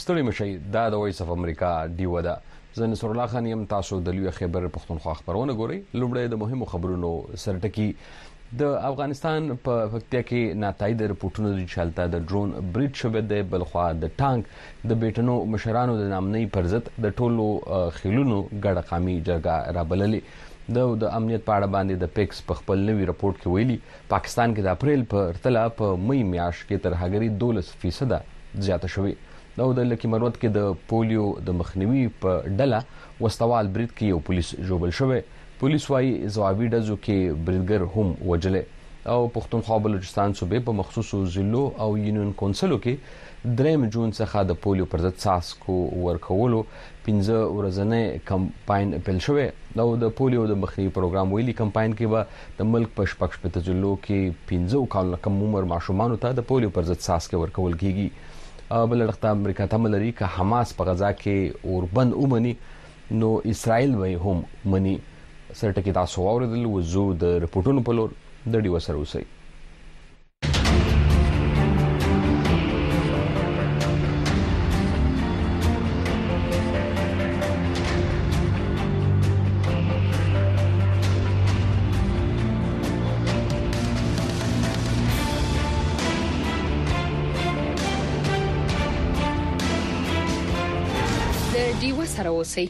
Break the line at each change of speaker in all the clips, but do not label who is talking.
ستړي مشئ دا د وایس اف امریکا ډیو ده. زه نصر الله خان یم. تاسو د لوی خیبر پښتونخوا خبرونه ګورئ. لومړی د مهمو خبرونو سرټکی د افغانستان په پکتیا کې ناتایید رپورټونه دي چې هلته د ډرون برید شوی دی. بلخوا د ټانک د بیټنو مشرانو د نامنۍ پر ضد د ټولو خیلونو ګډه قامي جرګه رابللې. د امنیت په اړه باندې د پیکس په خپل نوي رپورت کې ویلي پاکستان کې د اپریل په ارتلا په مئی میاشت کې تر هغې 12% زیاته شوې. د لکي مروت کې د پولیو د مخنیوي په ډله وسوال برید کې یو پولیس ژوبل شوی. پولیس وايي ځوابي ډزو کې بریدګر هم وجلې. او پښتونخوا بلوچستان صوبې په مخصوصو ضلعو او یونین کونسلو کې 3 جون څخه د پولیو پر ضد څاڅکو ورکولو 15 ورځنی کمپاین پیل شوی. او د پولیو د مخنیوي پروګرام ویلي کمپاین کې به د ملک په شپږ شپږ ضلعو کې 15 کالو کم عمر ماشومانو ته د پولیو پر ضد څاڅکي ورکول کیږي. بل اړخ امریکا تمه لري چې حماس په غزا کې اوربند ومني نو اسرائیل به هم مني. سرټکی تاسو اوریدل وزو د رپورټونو په لور د ډیو سره اوسئ.
ډیو سره اوسئ.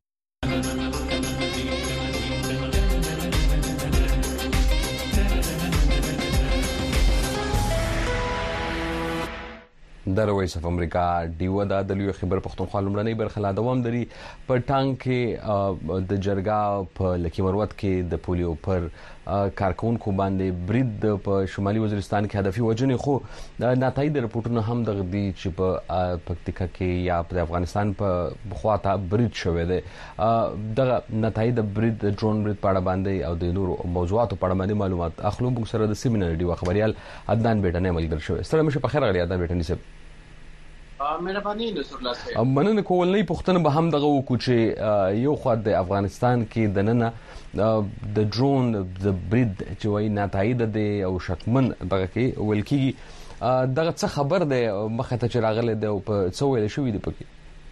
د وایس اف امریکا ډیو د لوی خیبر پښتونخوا لومړنۍ برخه لا دوام لري. په ټانک کې د جرګه په لکي مروت کې د پولیو پر کارکونکو باندې برید په شمالي وزیرستان کې هدفي وجنې خو ناتایید رپورټونه هم د غدي چې په پکتیکا کې یا په افغانستان په خواته برید شوی دی. د ناتایید برید ډرون برید په اړه باندې او د نورو موضوعاتو په اړه باندې معلومات اخلو. موږ سره د سیمینار ډیو خبريال عدنان بیٹنه ملګری شوی. ستړي مشه په خیر غلی عدنان بیٹنه سره
مهرباني نصر الله صاحب.
مننه کولنی پښتنه به هم دغه وکړو چې یو خو د افغانستان کې د نننه د ډرون د برید چې وایي ناتایید دی او شکمن دغه کې ویل کېږي دغه څه خبر دی مخه ته چې راغلی دی او په څه ویل شوي دي پکې؟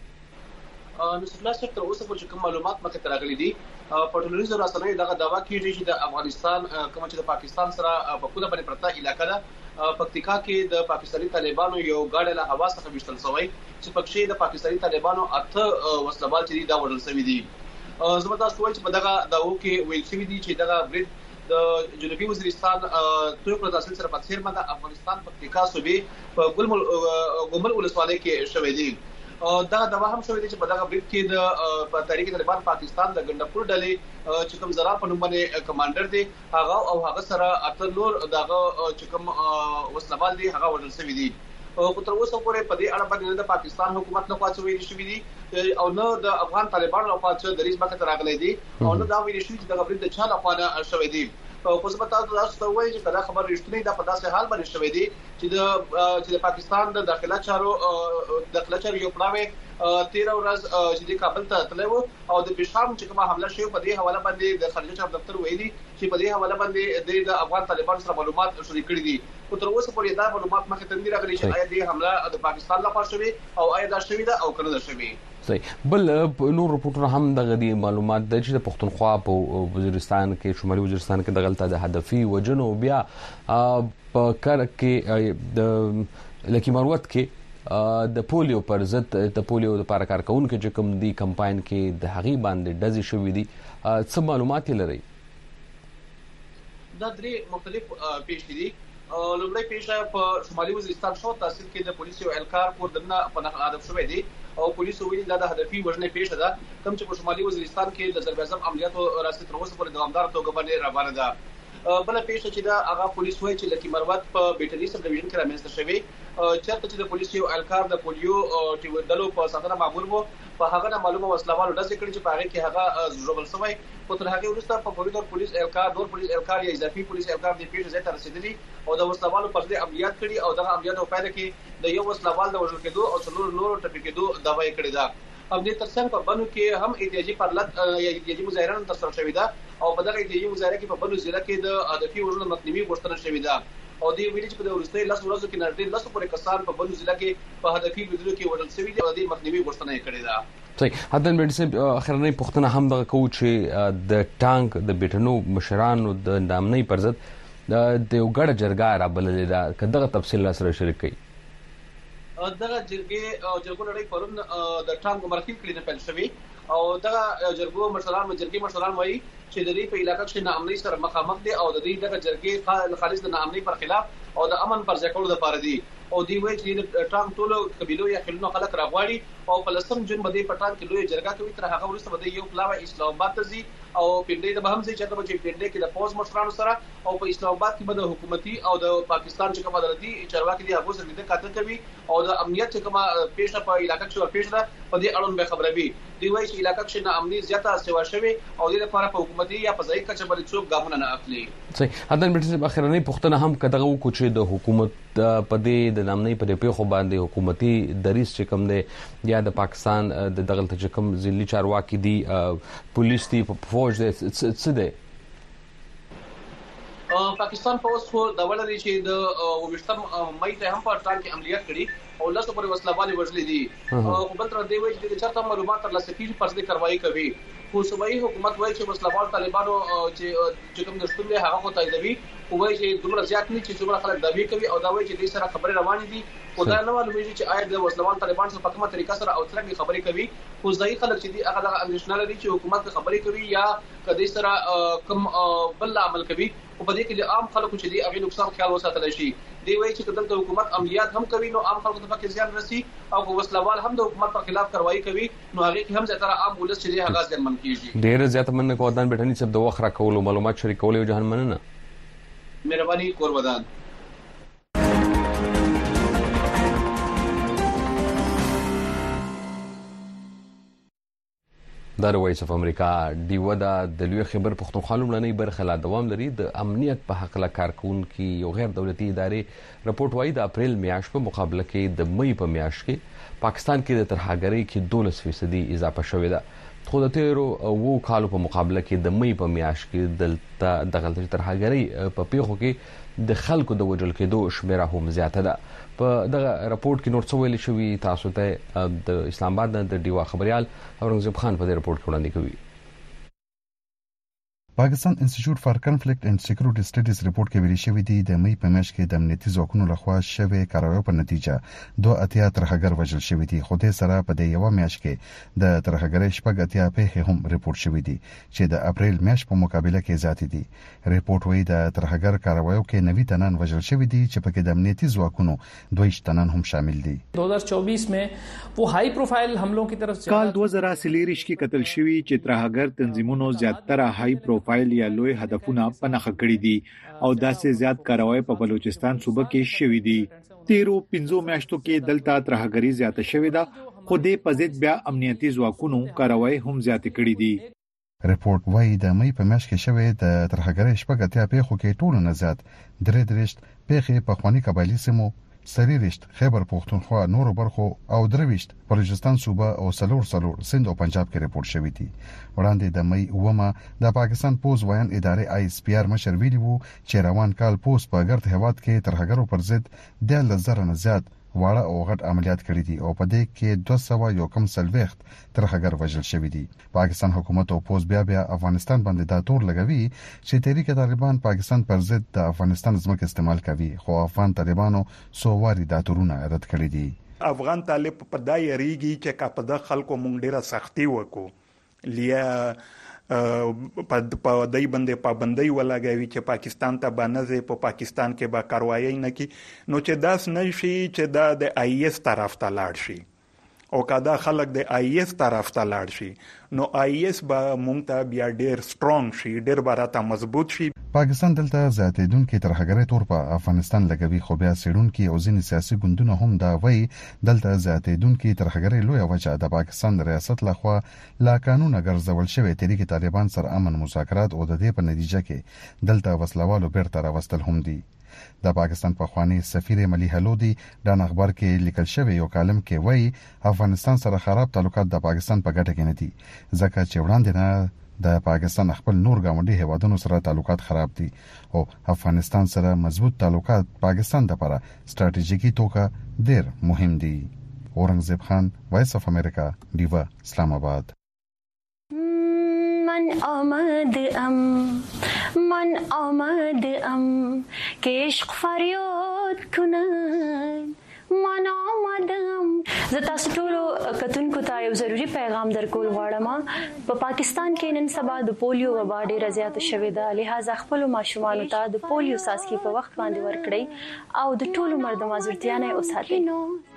نصر الله صاحب تر اوسه پورې کوم معلومات مخه ته راغلي دي په ټولنیزو رسنیو دغه دعوا کیږي چې د افغانستان کوم چې د پاکستان سره په کومه باندې پرته علاقه ده پکتیکا کې د پاکستاني طالبانو یو ګاډه له هوا څخه وشتل شوی چې پکې د پاکستاني طالبانو اته وسلوال چې دا وړل شوی دي. زما تاسو وایي چې په دغه داو کې ویل شوی دي چې دغه برید د جنوبي وزیرستان توکو د اصل سره په څیر د افغانستان پکتیکا صوبې په ګمل ولسوالۍ کې شوی دي. دا دوا هم شوی دی چې په دغه برید کې د تحریک طالبان پاکستان د ګندپور ډلې چې کوم زرا په نوم باندې کمانډر دی هغه سره اته نور دغه چې کوم وسلوال دی هغه وژل شوی دی. او تر اوسه پورې په دې اړه باندې د پاکستان حکومت نه خاص ویل شوی دی او نه د افغان طالبانو لخوا چې دریځ مخه راغلي دي او نه دا ویل شوی چې دغه برید د چا لخوا نه شوی دی. خو زه به تاسو ته وایم چې دا خبر رښتینی ده په داسې حال باندې شوی دی چې د پاکستان د داخله چارو یو پړاو 13 ورځ چې د کابل ته تلو او د پېښام چې کومه حمله شوی په دې حواله باندې د خارجه چارو دفتر ویلي چې په دې حواله باندې د افغان طالبان سره معلومات شریک کړي دي. خو تر اوسه پورې دا معلومات مخه ته نه راغلي چې آیا دې حمله د پاکستان لخوا شوی او آیا دا شوی ده او کنه دا شوی.
صحیح. بل نور رپورټونه هم دغه دي معلومات د چې د پښتونخوا په وزیرستان کې شمالي وزیرستان کې دغلطه د هدفي وجنو بیا په کار کې د لکي مروت کې د پولیو پر ضد د پولیو لپاره کارکونکو چې کوم دی کمپاین کې د هغې باندې ډزې شوې دي څه معلومات لري؟
دا درې مختلف پیښې دي. لومړی پیښه په شمالي وزیرستان شو تحصیل کې د پولیسو اهلکار کور دنه په نقل هدف شوی دی او پولیسو ویلي دا د هدفي وژنې پیښه ده کوم چې په شمالي وزیرستان کې د ضرب اعظم عملیاتو راستي تر اوسه پورې دوامدار توګه باندې روانه ده. بل پیښه چې دا هغه پولیس وایي چې لکي مروت په بیټري سب ډیویژن کې رامنځته شوی چېرته چې د پولیسو یو اهلکار د پولیو ټیو ډلو په ساتنه مامور وو په هغه نه معلومه وسلوالو ډزې کړې چې په هغه کې هغه ژوبل شوی. خو تر هغه وروسته په فوری ډول پولیس اهلکار یا اضافي پولیس اهلکار د پیښې ځای ته رسیدلی او د وسلوالو پر ضد عملیات کړي او دغه عملیاتو په پایله کې د یو وسلوال د وژل کېدو او څلور نورو ټپي کېدو دعوا یې کړې ده. هم دې ترڅنګ په بنو کې هم احتجاجي پرلط یا احتجاجي مظاهره ترسره شوې ده او په دغه احتجاجي مظاهره کې په بنو ضلع کې د هدفي وژنو مخنیوي غوښتنه شوې ده. او د ویلي چې په ورستۍ لاس ورځو کې نړۍ لاس پورې کسان په بلو ضلع کې په هدفي بدلو کې وړل شوی دي او د مخنیوي غوښتنه یې کړې ده.
صحیح. عدن بډسب اخرنۍ پښتنه هم د کو چې د ټانک د بیټنو مشرانو د نامنۍ پر ضد د یو ګډ جرګه را بللې ده، کداغه تفصیل سره شریک کړي.
دغه جرګو لړۍ پرون د ټانګ مرخیل کړي نه پیل شوی او دغه جرګو مشران وایي چې د دې په علاقې کې ناامنۍ سره مخامخ دي او د دې دغه جرګې خالص د ناامنۍ پر خلاف او د امن پر ځای کولو لپاره دي او دی وایي چې د ټانګ ټولو قبيلو یا خلونو خلک راغواړي او په لسم جون باندې پټان کې لوی جرګه کوي. تر هغه وروسته باندې یو پلاوی اسلام آباد ته ځي او پنډې د بهم ځای چې پنډې کې د فوز مشرانو سره او په اسلام آباد کې د حکومتي او د پاکستان چې کوم عدالتي چارواکي دي هغه سره د کاتل کوي او د امنیت چې کومه پیښه په علاقې کې پیښه په دې اړه به خبروي. دی وایي چې علاقې کې ناامني زیاته سیوا شوی او د لپاره په حکومتي یا په ځای کې چې څوک ګامونه نه اخلي.
صحیح. عدن بډسب اخرنۍ پښتنه هم کداغه کو چې د حکومت په دې د نامنۍ په پیښو باندې حکومتي دریس چې کوم دی یا د پاکستان د دغه چې کوم ځلي چارواکي دي پولیس دي فوج دي څه دي.
پاکستان فوج خو د ولري چې د وشتم مې ته هم په ټان کې عملیات کړي او لاسو پر وسلوالې وژلې دي او بل تر دی وایي چې چرته معلومات تر لاسه کیږي پر دې کاروایی کوي. خو صوبایي حکومت وایي چې وسلوال طالبانو چې کوم دشمن له هغه کو تاییدوي او وایي چې دومره زیات نه چې څومره خلک داوی کوي او دا وایي چې دې سره خبرې روانې دي خو دا نه معلومیږي چې آیا د وسلوال طالبان سره په کومه طریقه سره او څنګه خبرې کوي. خو ځای خلک چې دي هغه د اندېښنه لري چې حکومت خبرې کوي یا کدي سره کوم بل عمل کوي او په دې کې د عام خلکو چې دي هغه نقصان خیال وساتل شي. دی وایي چې کله د حکومت عملیات هم کوي نو عام خلکو ته پکې زیان رسي او وسلوال هم د حکومت پر خلاف کاروایی کوي نو هغه کې هم زیاتره عام ولس چې دی هغه ځان من کیږي.
ډیر زیات مننه کو ودان بټنی چې د وخت را کول معلومات شریکول او جهان مننه.
مهرباني کور ودان.
د وایس اف امریکا دیودا د لوی خبر پښتونخوا لومړنۍ برخه لا دوام لري. د امنیت په حق لا کارکونکو یو غیر دولتي ادارې رپورت وایي د اپریل میاشت په مقابله کې د مې په میاشت کې پاکستان کې د ترهګرۍ کې 12% اضافه شوې ده. خو د تیرو وو کالو په مقابله کې د مې په میاشت کې دلته د غلطي ترهګرۍ په پیښو کې د خلکو د وجل کېدو شمیره هم زیاته ده. په دغه رپورت کې نور څه ویل شوی تاسو ته د اسلام آباد د ډیوا خبريال اورنګزیب خان په دې رپورت کې وړاندې کوي.
پاکستان انسټیټیوټ فار کنفلیکټ اینڈ سکیورټي سټډیز رپورت کې ویلي شوی دی د مې په میاشت کې د امنیتي ځواکونو لخوا شوی کاروایو په نتیجه 2 ترهګر وژل شوی دي. خو د سره په دې یو میاشت کې د ترهګرۍ شپږ پیښې هم رپورت شوی دي چې د اپریل میاشت په مقابله کې زیات دي. رپورت وایي د ترهګر کاروایو کې 90 تنان وژل شوی دي چې پکې د امنیتي ځواکونو 22 تنان هم شامل دي.
2024 में वो high profile हमलों की तरफ
کال 2023 کې قتل شوی چې ترهګر تنظیمونو زیاتره هاي پروفایل یا لوی هدفونه پنهخ کړی دي او داسې زیات کاروای په بلوچستان صوبه کې شوی دي. تیرو 15 میاشتو کې دلته ترهګری زیاته شوی ده خو دې په ضد بیا امنیتي ځواکونو کاروای هم زیات کړی دي.
رپورت وایي د مې په میاشت کې شوی د ترهګری شپږ پیښو کې ټولو نه زیات 3 پیښې په خواني قبایلی سیمو سریرشت خیبر پختونخوا نورو برخو او درويشت بلوچستان صوبه او سلور سند او پنجاب کې رپورت شوی دي. وړاندې د مې ومه د پاکستان پوز وایان ادارې ISPR مشر ویلي وو چې روان کال پوز په ګرد هواد کې ترهګرو پر ضد د لزر نه زیات واړه او غټ عملیات کړي دي او په دې کې 200 یو کم سلويخت ترهګر وژل شوی دي. پاکستان حکومت او پوز بیا افغانستان باندې دا تور لګوي چې تحریک طالبان پاکستان پر ضد د افغانستان ځمکه استعمال کوي خو افغان طالبانو سوواري دا تورونه رد کړي دي.
افغان طالب په دای ریږي چې کاپده خلکو مونږ ډیره سختي وکړو لیا په دای باندې پابندۍ ولګوي چې پاکستان ته باندې په پاکستان کې به کاروایی نه کی نو چې داس نه شي چې دا د IS طرف ته لاړ شي او کدا خلک د IS طرف ته لاړ شي نو IS به مونږ ته بیا ډیر سترونګ شي ډیر براته مضبوط شي.
پاکستان دلته زیاتېدونکو ترهګرۍ تور په افغانستان لګوي خو بیا سړونکو او ځینې سیاسي ګوندونه هم دا وایي دلته زیاتېدونکو ترهګرۍ لوی وجه د پاکستان ریاست لخوا لا قانون ګرځول شوی تحریک طالبان سره امن مذاکرات او د دې په نتیجه کې دلته وسلوالو بیرته راوستل هم دي. د پاکستان په خواني سفیر ملي هلودي د اخبار کې لیکل شوی یو کالم کې وایي افغانستان سره خراب تعلقات د پاکستان په ګټه کې نه دي ځکه چې وړاندې نه د پاکستان خپل نور ګاونډي هیوادونو سره تعلقات خراب دي او افغانستان سره مضبوط تعلقات پاکستان لپاره ستراتیژیکي توګه ډېر مهم دي. اورنګزیب خان، وایس اف امریکا، دیوا، اسلام آباد.
من آمد که عشق فریاد کنن من آمدم. زه تاسو ټول کتونکو ته یو ضروری پیغام درکول غواړم. په پاکستان کې نن سبا د پولیو وبا ډیره زیاته شوې ده، لہذا خپل ماشومانو ته د پولیو څاڅکي په وخت باندې ورکړئ او د ټول عمر د معذورتیا نه وساتئ.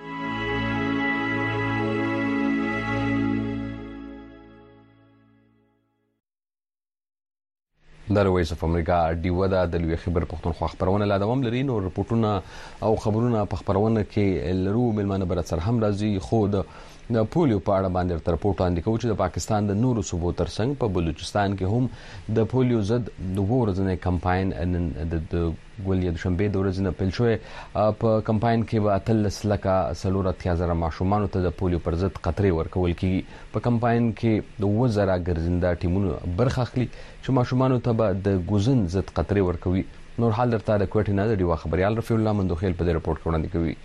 د وایس اف امریکا ډیو د لوی خبر پښتونخوا خبرونه لا دوام لري. نو رپورټونه او خبرونه په خبرونه کې لرو ملمانه بر سره هم راځي. خو د پولیو په اړه باندې تر رپورټ وړاندې کوي چې د پاکستان د نورو صوبو ترڅنګ په بلوچستان کې هم د پولیو ضد د ورځنې کمپاین د ګولیا د شنبه د ورځې نه پیل شوی. په کمپاین کې به 13,480,000 ماشومان ته د پولیو پر ضد قطرې ورکول کیږي. په کمپاین کې د 2000 ګرځنده ټیمونو برخه اخلي چې ماشومان ته به د ګوزن ضد قطرې ورکوي. نور حال درته د کوټې نه د ډیوا خبريال رفیع الله مندوخیل په دې رپورټ کې وړاندې کوي.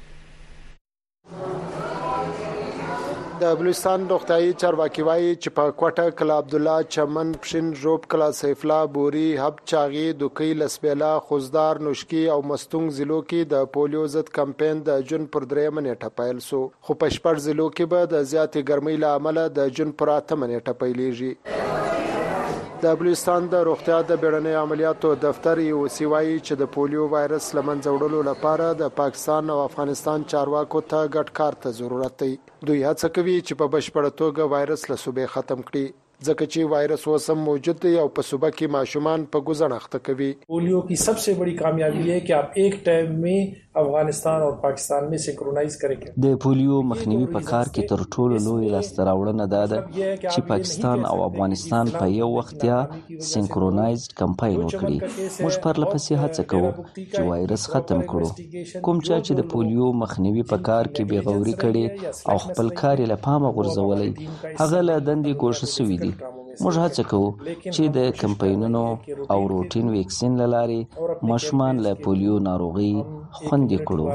د بلوچستان روغتیايي چارواکي وایي چې په کوټه کلا عبد الله چمن پښین روب کلا سیف الله بوري حب چاغي دوکي لسبيلا خوزدار نوشکی او مستونګ ضلعو کې د پولیو ضد کمپاین د جون پر 3 نیټه پیل شو، خو په شپږ ضلعو کې به د زیاتې ګرمۍ له امله د جون پر 8 نیټه پیلېږي. د بلوچستان د روغتیا د بیړنۍ عملیاتو دفتر یو سیوایي چې د پولیو وایرس لمنځه وړلو لپاره د پاکستان او افغانستان چارواکو ته ګډ کار ته ضرورت دی. دوی هڅه کوي چې په بشپړه توګه وایرس له صوبې ختم کړي، ځکه چې وایرس اوس هم موجود دی او په صوبه کې ماشومان په ګوزن اخته کوي.
पोलियो की सबसे बड़ी कामयाबी है कि आप एक टाइम में افغانستان او پاکستان में سینکرونایز کړئ.
د پولیو مخنیوي په کار کې تر ټولو لوی لاسته راوړنه ده چې پاکستان او افغانستان په یو وخت یا سینکرونایزد کمپاین وکړي. موږ پرلپسې هڅه کوو چې وایرس ختم کړو. کوم چې د پولیو مخنیوي په کار کې بېغوري کړي او خپل کار له پامه غورځولې هغه له دندې ګوښه شوي دي. موږ هڅه کوو چې د کمپاینونو او روټین ویکسین لارې ماشومان له پولیو ناروغي خوندي کړو.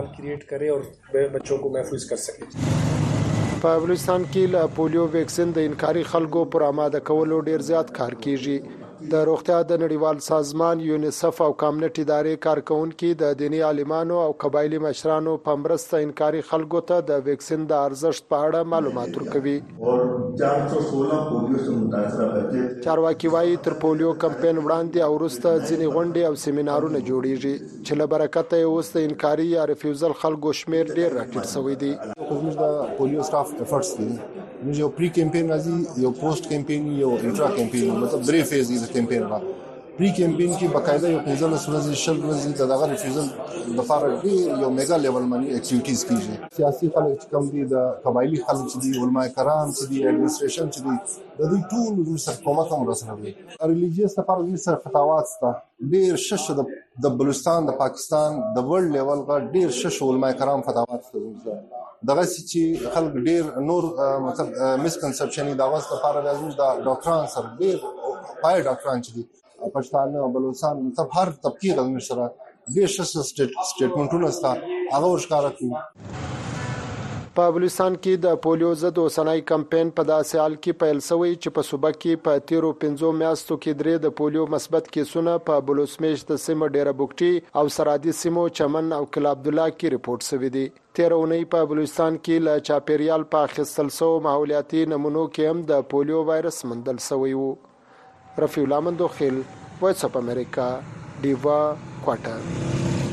په بلوچستان کې له پولیو ویکسین د انکاري خلکو پر آماده کولو ډیر زیات کار کیږي. د روغتیا د نړیوال سازمان یونیسف او کامنټ ادارې کارکونکو د دینی عالمانو او قبایلی مشرانو په مرسته انکاري خلکو ته د ویکسین د ارزښت په اړه معلومات ورکوي.
416 پولیو سره متاثره بچي
چارواکي وايي تر پولیو کمپاین وړاندې او وروسته ځینې غونډې او سیمینارونه جوړیږي چې له برکته یې اوس د انکاري یا ریفیوزل خلکو شمیر ډیر راټیټ شوی دی.
موږ د پولیو سټاف افورټس دي، موږ یو پری کمپاین راځي، یو پوسټ کمپاین، یو انټرا کمپاین، مطلب درې فیز دي د کمپاین را. پری کمپاین کې باقاعده یو 15 ورځې شل ورځې د دغه ریفیوزل د لپاره یو میگا لیول باندې اکټیویټیز کیږي. سیاسي خلک چې کوم دي، د قبایلی خلک چې دي، علماء کرام چې دي، اډمنستریشن چې دي، د دې ټول د سر کومه کوم رسنوي ریلیجیس لپاره د سر فتاوات سره ډیر شش د بلوچستان د پاکستان د ورلد لیول غا ډیر شش علماء کرام فتاوات کوي. دغه چې خلک ډیر نور مطلب مسکنسپشن دا واس لپاره لازم د ډاکټران سره ډیر پای ډاکټران چې دي پښتانه او بلوچستان مطلب هر طبقه د سره ډیر شش سټیټمنټونه سره هغه ورشکاره کوي.
په بلوچستان کې د پولیو ضد اوسنۍ کمپاین په داسې حال کې پیل شوی چې په صوبه کې په 13 میاشتو کې درې د پولیو مثبت کیسونه په بلوچمیش د سیمه ډیره بوکټي او سرحدي سیمو چمن او کلا عبد الله کې رپورټ شوی دی. 13 اونۍ په بلوچستان کې له چاپیریال په اخیستل شو ماحولیاتي نمونو کې هم د پولیو وایرس موندل شوی وو. رفیع الله مندوخیل، وایس اف امریکا، دیوا، کوټه.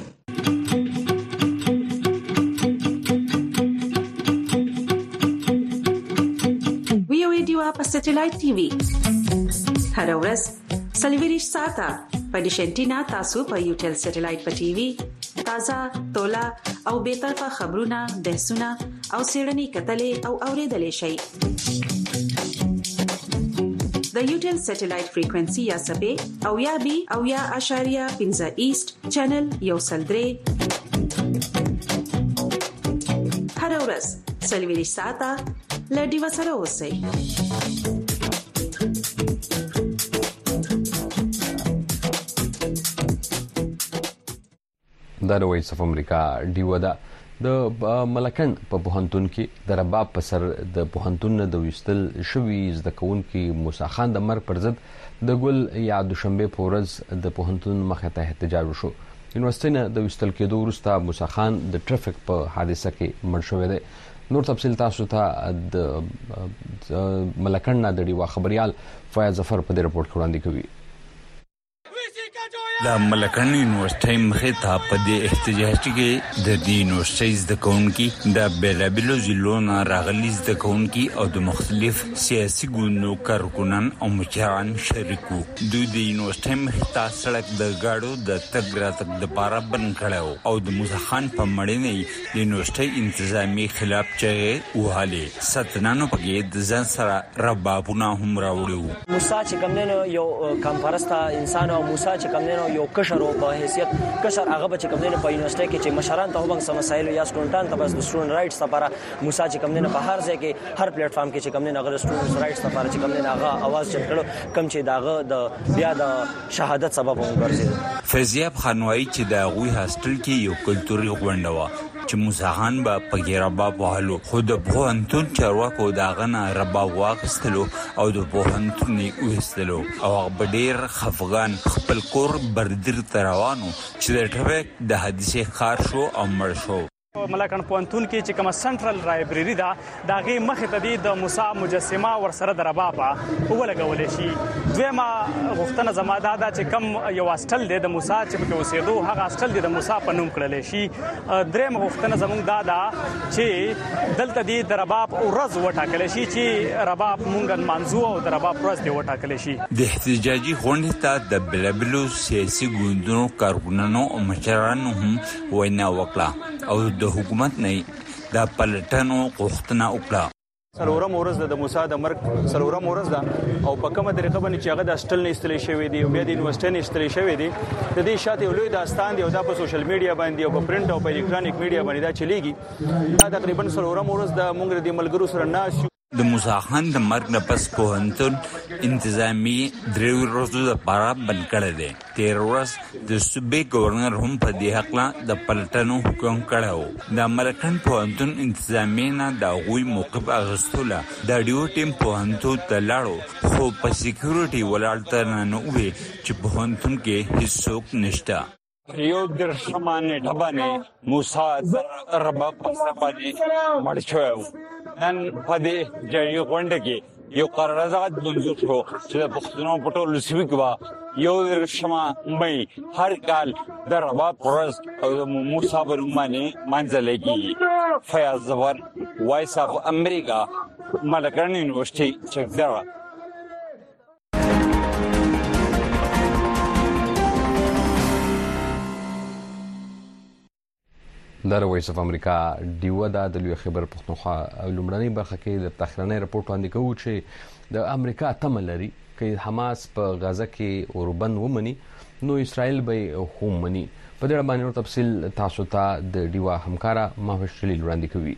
په سټلایټ ټي وي هر ورځ سلیویریش ساته په ډیشنټینا تاسو په یوټل سټلایټ په ټي وي تازه تولا او به طرفه خبرونه بحثونه او سیړنی کتلې او اوریدلې شي. د یوټل سټلایټ فریکوئنسي یا سبې او یا بي او یا اشاریه 15 ایست چینل یو سلدري هر ورځ سلیویریش ساته لډي وسره اوسئ.
د وایس اف امریکا ډیو دا د ملکن په پوهنتون کې د رباب په سر د پوهنتون د وستل شوی زده کوونکي موسی خان د مرګ پر ضد د ګل یا دوشنبه په ورځ د پوهنتون مخه ته احتجاج وشو. یونیورسيټي نه د وستل کېدو وروسته موسی خان د ټریفیک په حادثه کې مړ شو دی. نور تفصیل تاسو ته د ملکن نه د ډیوا خبريال فیاض ظفر په دې رپورت کې وړاندې کوي.
د ملکن یونیورسيټي مخه ته په دې احتجاج کې د دې یونیورسيټي زده کوونکي د بیلابیلو ضلعو نه راغلي زده کوونکي او د مختلف سیاسي ګوندونو کارکونان او مشران شریکو. دوی د یونیورسيټي مخه ته سړک د گاډو د تګ راتګ د پاره بند کړو او د موسی خان په مړینې د یونیورسيټي انتظامی خلاف چغې وهاله. ستنانو پکې د ځان سره ربابونه هم راوړو.
موسی چې کمنو یو کمپرستا انسان او موسی چې کمنو یو کشر او په حیثیت کشر هغه به چې کمنو په یونیورسيټي کې چې مشران ته وبنګ سمسایل یا سټوډنټان ته بس سټوډنټ رائټس لپاره موسی چې کمنو په هر ځای کې هر پلیټ فارم کې چې کمنو هغه سټوډنټ رائټس لپاره چې کمنو هغه आवाज چت کړو کم چې داغه د بیا د شهادت سبب وګرځي.
فیضیاب خانوایی چې د غوي هاستل کې یو کلتوري غونډه و چې موسی خان به په رباب وهلو خو د پوهنتون چارواکو داغه نه رباب واغستلو او د پوهنتون وېستلو او هغه ډېر خفغان خپل کور بردر تروانو چې د ټریفیک د حادثې ښکار شو او مړ شو.
ملکن پوهنتون کې چې کومه سنټرل لایبرری ده داغه مخه ته د موسی مجسمه ورسره د ربابه ولګولې شي. دویمه غوښتنه زماده ده چې کم یو هاستل دی د موسی چې په اوسېدو هغه هاستل دی د موسی په نوم کړل شي. درېمه غوښتنه زموږ ده چې دلته د رباب ورځ وټاکل شي چې رباب مونږ منځو او د رباب ورځ دی وټاکل شي.
د احتجاجي غونډې ته د بلبلو سیاسي ګوندونو کارکونانو او مشرانو هم وینا وکړه او د حکومت نه د پلټنو غوښتنه وکړه.
سلورم ورځ د موسی د مرګ سلورم ورځ ده او په کومه طریقه باندې چې هغه د هاستل نه استلې شوی دی او بیا د یونیورسيټي نه استلې شوی دی د دې شاته یو لوی داستان دی او دا په سوشل میډیا باندې او په پرنٹ او په الکترونیک میډیا باندې دا چلیږي. دا تقریبا سلورم ورځ د مونږ د ملګرو سره ناس
د موسی خان د مرګ نه پس پوهنتون انتظامی درې ورځې لپاره بند کړی دی. 13 ورځې د صوبې گورنر هم په دې حق د پلټنو حکم کړی. د ملکن پوهنتون انتظامی نه د غوي موقف اغستوله د ډیو ټیم پوهنتون ته لاړو خو په سکیورټي ولاړ نه وي چې پوهنتون کې هیڅوک نشته.
یو درشمانه ډبانه موسی رباب په باندې مړ شو. نن په دې جړی غونډه کې یو قرارداد منظور شو چې د پښتنو په ټولو سیمو کې یو درشمه مې هر کال د رباب ورځ او د موسی برمانه منځل کې. فیاض ظفر وایس اف امریکا ملکن یونیورسيټي چکدرا.
د وایس اف امریکا ډیو دا د لوی خبر پښتونخوا لومړنۍ برخه کې د تخرانه رپورت باندې کوي چې د امریکا تمل لري چې حماس په غزه کې اوربند ومني نو اسرائیل به هم مني. په دې باندې نور تفصیل تاسو ته د ډیوا همکارا ماهوش شلیل وړاندې کوي.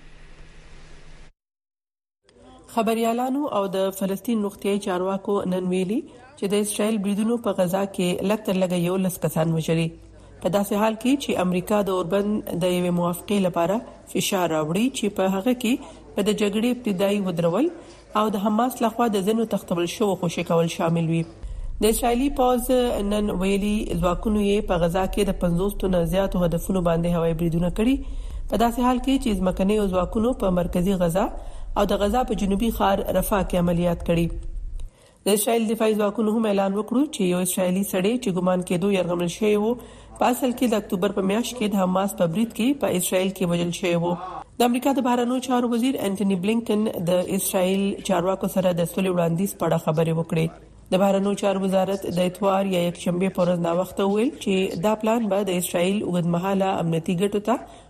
خبريالانو او د فلسطین روغتیايي چارواکو نن ویلي چې د اسرائیل بریدونو په غزا کې لکتر لګي یو لس کسان وژلي. په داسې حال کې چې امریکا د اوربند د یوې موافقې لپاره فشار راوړي چې په هغه کې په د جګړې ابتدایي ودرول او د حماس لخوا د ځینو تختول شو خوشی کول شامل وي. د اسرایلی پوز نن ویلي ځواکونو یې په غزا کې د 50 تنو زیاتو هدفونو باندې هوایي بریدونه کړي. په داسې حال کې چې ځمکني ځواکونو په مرکزی غزا او د غزا په جنوبي خار رفح کې عملیات کړي. د اسرایل دفاعي ځواکونو هم اعلان وکړو چې یو اسرایلی سړی چې ګمان کېدو يرغمل شوی وو په اصل کې د اکتوبر په میاشت کې د حماس په برید کې په اسرائیل کې وژل شوی وو. د امریکا د بهرنیو چارو وزیر انټونی بلینکن د اسرائیل چارواکو سره د سولې وړاندیز په اړه خبرې وکړې. د بهرنیو چارو وزارت د اتوار یا یکشنبه پر ورځ نا وخت ویل چې دا پلان به د اسرائیل اوږدمهاله امنیتي ګټو ته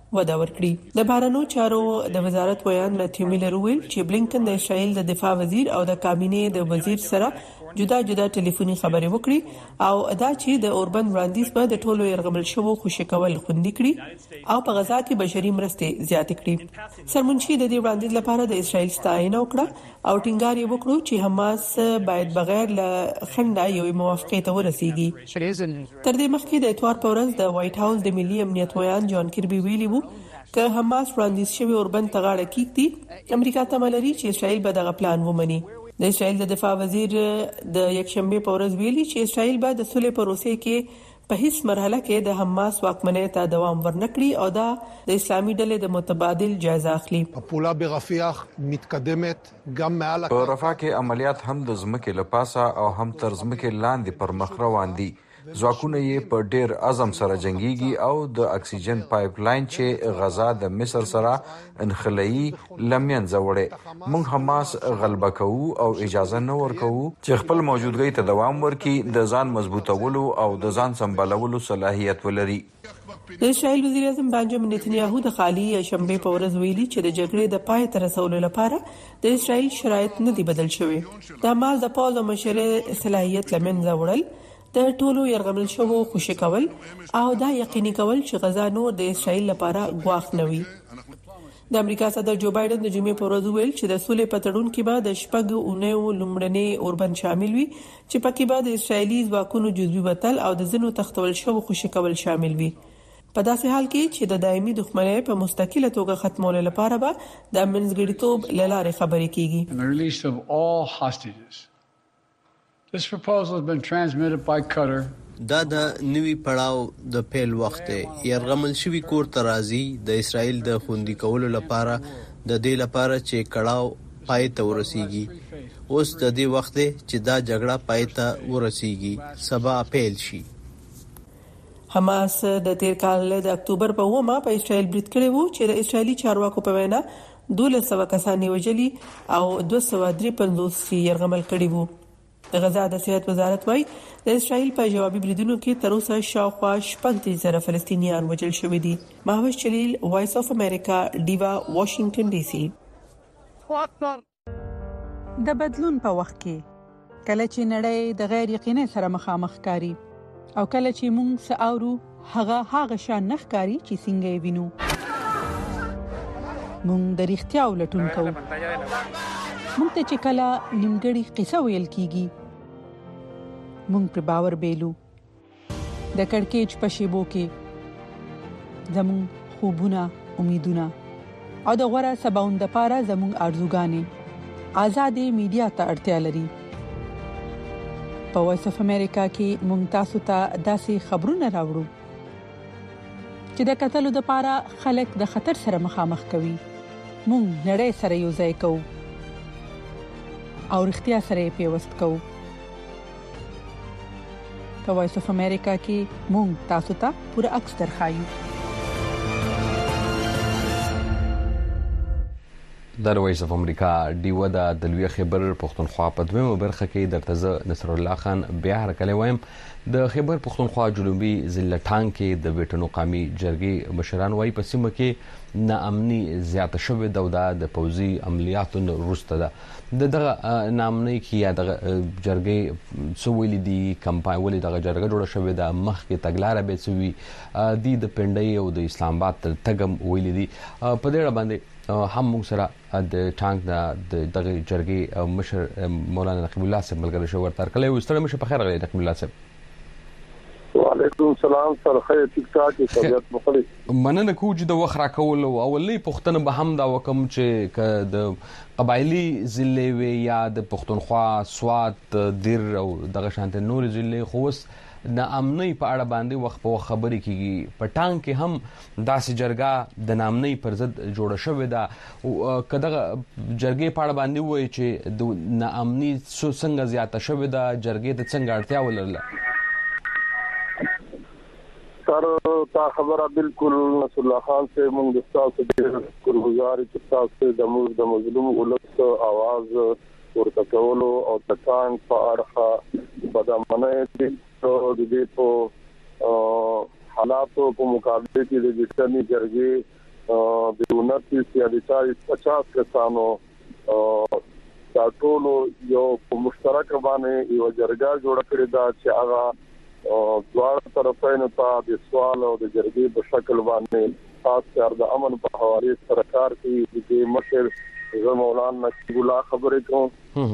وده ورکړي. د بهرنیو چارو د وزارت ویان متیو میلر ویل چې بلینکن د اسرائیل د دفاع وزیر او د کابینې د وزیر سره جدا جدا ټلیفوني خبرې وکړي او دا چې د اوربند وړاندیز په د ټولو يرغمل شوو خوشی کول خوندې کړي او په غزا کې بشري مرستې زیات کړي. سرمنشي د دې وړاندیز لپاره د اسرائیل ستاینه وکړه او ټینګار یې وکړو چې حماس باید بغیر له خنډه یو موافقه ته ورسیږي. تر دې مخکې د اتوار په ورځ د وایټ هاوس د ملي امنیت ویان جان کیربي ویلي وو که حماس وړاندیز شوی اوربند ته غاړه کیږي امریکا ته ملري چې اسرائیل به دغه پلان ومني. د اسرائیل د دفاع وزیر د یکشنبه په ورځ ویلي چې اسرائیل به د صلح پروسې کې په هیڅ مرحله کې د حماس واکمنۍ ته دوام ورنکړي او دا د اسلامي ډلې د متبادل جایزه اخلي.
پولا برفیح متقدمت ګم معلق
په رفح کې عملیات هم د ځمکې لپاسه او هم تر ځمکې لاندې پر مخ روان دي. ځواکونه یې په ډیر عزم سره جنگيږي او د اکسیجن پایپ لاین چې غزا د مصر سره انخلایي لمن زوړې موږ حماس غلبه کوو او اجازه نه ورکوو چې خپل موجودګۍ ته دوام ورکړي د ځان مضبوطولو او د ځان سمبالولو صلاحیت ولري.
د اسرائیل وزیر اعظم بنجامین نتنیاهو د خالي شنبه په ورځ ویلي چې د جګړې د پای ته رسولو لپاره د اسرائیل شرایط نه دي بدل شوي. د مال د پاول او مشرې صلاحیت لمن زوړل د ټولو يرغمل شوو خوشی کول او دا یقیني کول چې غزا نور د اسرائیل لپاره غواخ نه وي. د امریکا صدر جو بایدن د جمعې په ورځ ویل چې د صلح په تړون کې به د شپږ اونیو لومړنۍ اوربند شامل وي چې پکې به د اسرائیلي ځواکونو جزوي وتل او د ځینو تختول شوو خوشی کول شامل وي. په داسې حال کې چې د دایمي دښمنۍ په مستقله توګه ختمولو لپاره به د منځګړیتوب لارې خبرې کیږي.
This proposal has been transmitted by Qatar.
دا د نوي پړاو د پیل وخت دی. يرغمل شوی کور ته راځي د اسرائیل د خوندي کولو لپاره د دې لپاره چې کړهو پای ته ورسیږي. اوس د دې وخت دی چې دا جګړه پای ته ورسیږي سبا پیل شي.
حماس د تیر کال د اکتوبر په 9 په اسرائیل برید کړی وو چې د اسرائیلي چارواکو په وینا 1200 کسان وژلي او 253 يرغمل کړي وو. د غزا د صحت وزارت وايي د اسرائیل په جوابي بریدونو کې تر اوسه شاوخوا 35 فلسطینیان وژل شوي دي. مهوش جلیل، وایس اف امریکا، ډیوا، واشنگټن ډي سي.
د بدلون په وخت کې کله چې نړۍ د غیر یقیني سره مخامخ کاری او کله چې موږ ساورو هغه شان نه ښکاری چې څنګه یې وینو موږ د رښتیا ولټون کوو. موږ ته چې کله نیمګړی قصه ویل کیږي موږ پر باور بیلو. د کڑکېچ په شیبو کې زموږ خوبونه، امیدونه او د غوړه سباوند لپاره زموږ ارزوګانې آزادې میډیا ته اړتیا لري. په وایس اف امریکا کې موږ تاسو ته داسې خبرونه راوړو چې د قتلو لپاره خلک د خطر سره مخامخ کوي. موږ نړۍ سره یو ځای کوو او رښتیا سره پیوست کوو. په وایس اف امریکا کې مونږ تاسو ته پوره عکس درخایو.
د وایس اف امریکا ډیو د لوی خیبر پښتونخوا په دویمه برخه کې درته نصر الله خان بیا هرکلی وایم. د خیبر پښتونخوا جنوبي ضلع ټانګ کې د ویټنو قومي جرګې مشران وايي په سیمه کې ناامني زیاته شوې ده د پوځي عملیاتو وروسته ده. دغه ناامني کې یا د جرګې سویل دي کمپاین ولې دغه جرګه جوړه شوې ده مخ کې تګلارې به سوي دي د پندای او د اسلام آباد تګم ویل دي. په دې اړه باندې هم موږ سره د ټانګ دغه جرګې مشر مولانا نقیب الله صاحب ملګری شو ورته کله وستړی مشه په خیر غلی نقیب الله صاحب.
وعلیکم السلام سره خیر ټیک ټاک طبيعت مخالف
مننه کوم چې د وخت راکول او اولې پښتنه به هم دا وکم چې د قبایلی ضلع وی یا د پښتونخوا سوات دیر او دغه شانته نور ضلع خوست د امنۍ په اړه باندې وخت په خبرې کیږي. په ټانګ کې هم داسې جرګه د نامنۍ پر ضد جوړه شوې ده. کداغه جرګې په اړه باندې وایي چې د نامنۍ څنګه زیاته شوې ده جرګې د څنګه اړتیا ولرله.
سر تا خبره بالکل نصر الله خان سے موږ د تاسو د ګورګزار چې تاسو د موږ د مظلوم ولس आवाज ورته کولو او تکان په اړه بدامنه دي د دې په حالاتو په مقابله کې د جټنی جرګې د 29 یا د 40-50 کسانو دا ټول یو مشترک باندې یو جرګه جوړ کړې ده چې هغه دوه طرفینو ته د سوال او د جرګې په شکل باندې خاص کار د امن په حواله سره کار کوي د مشر مولانا نقیب الله خبرې کوم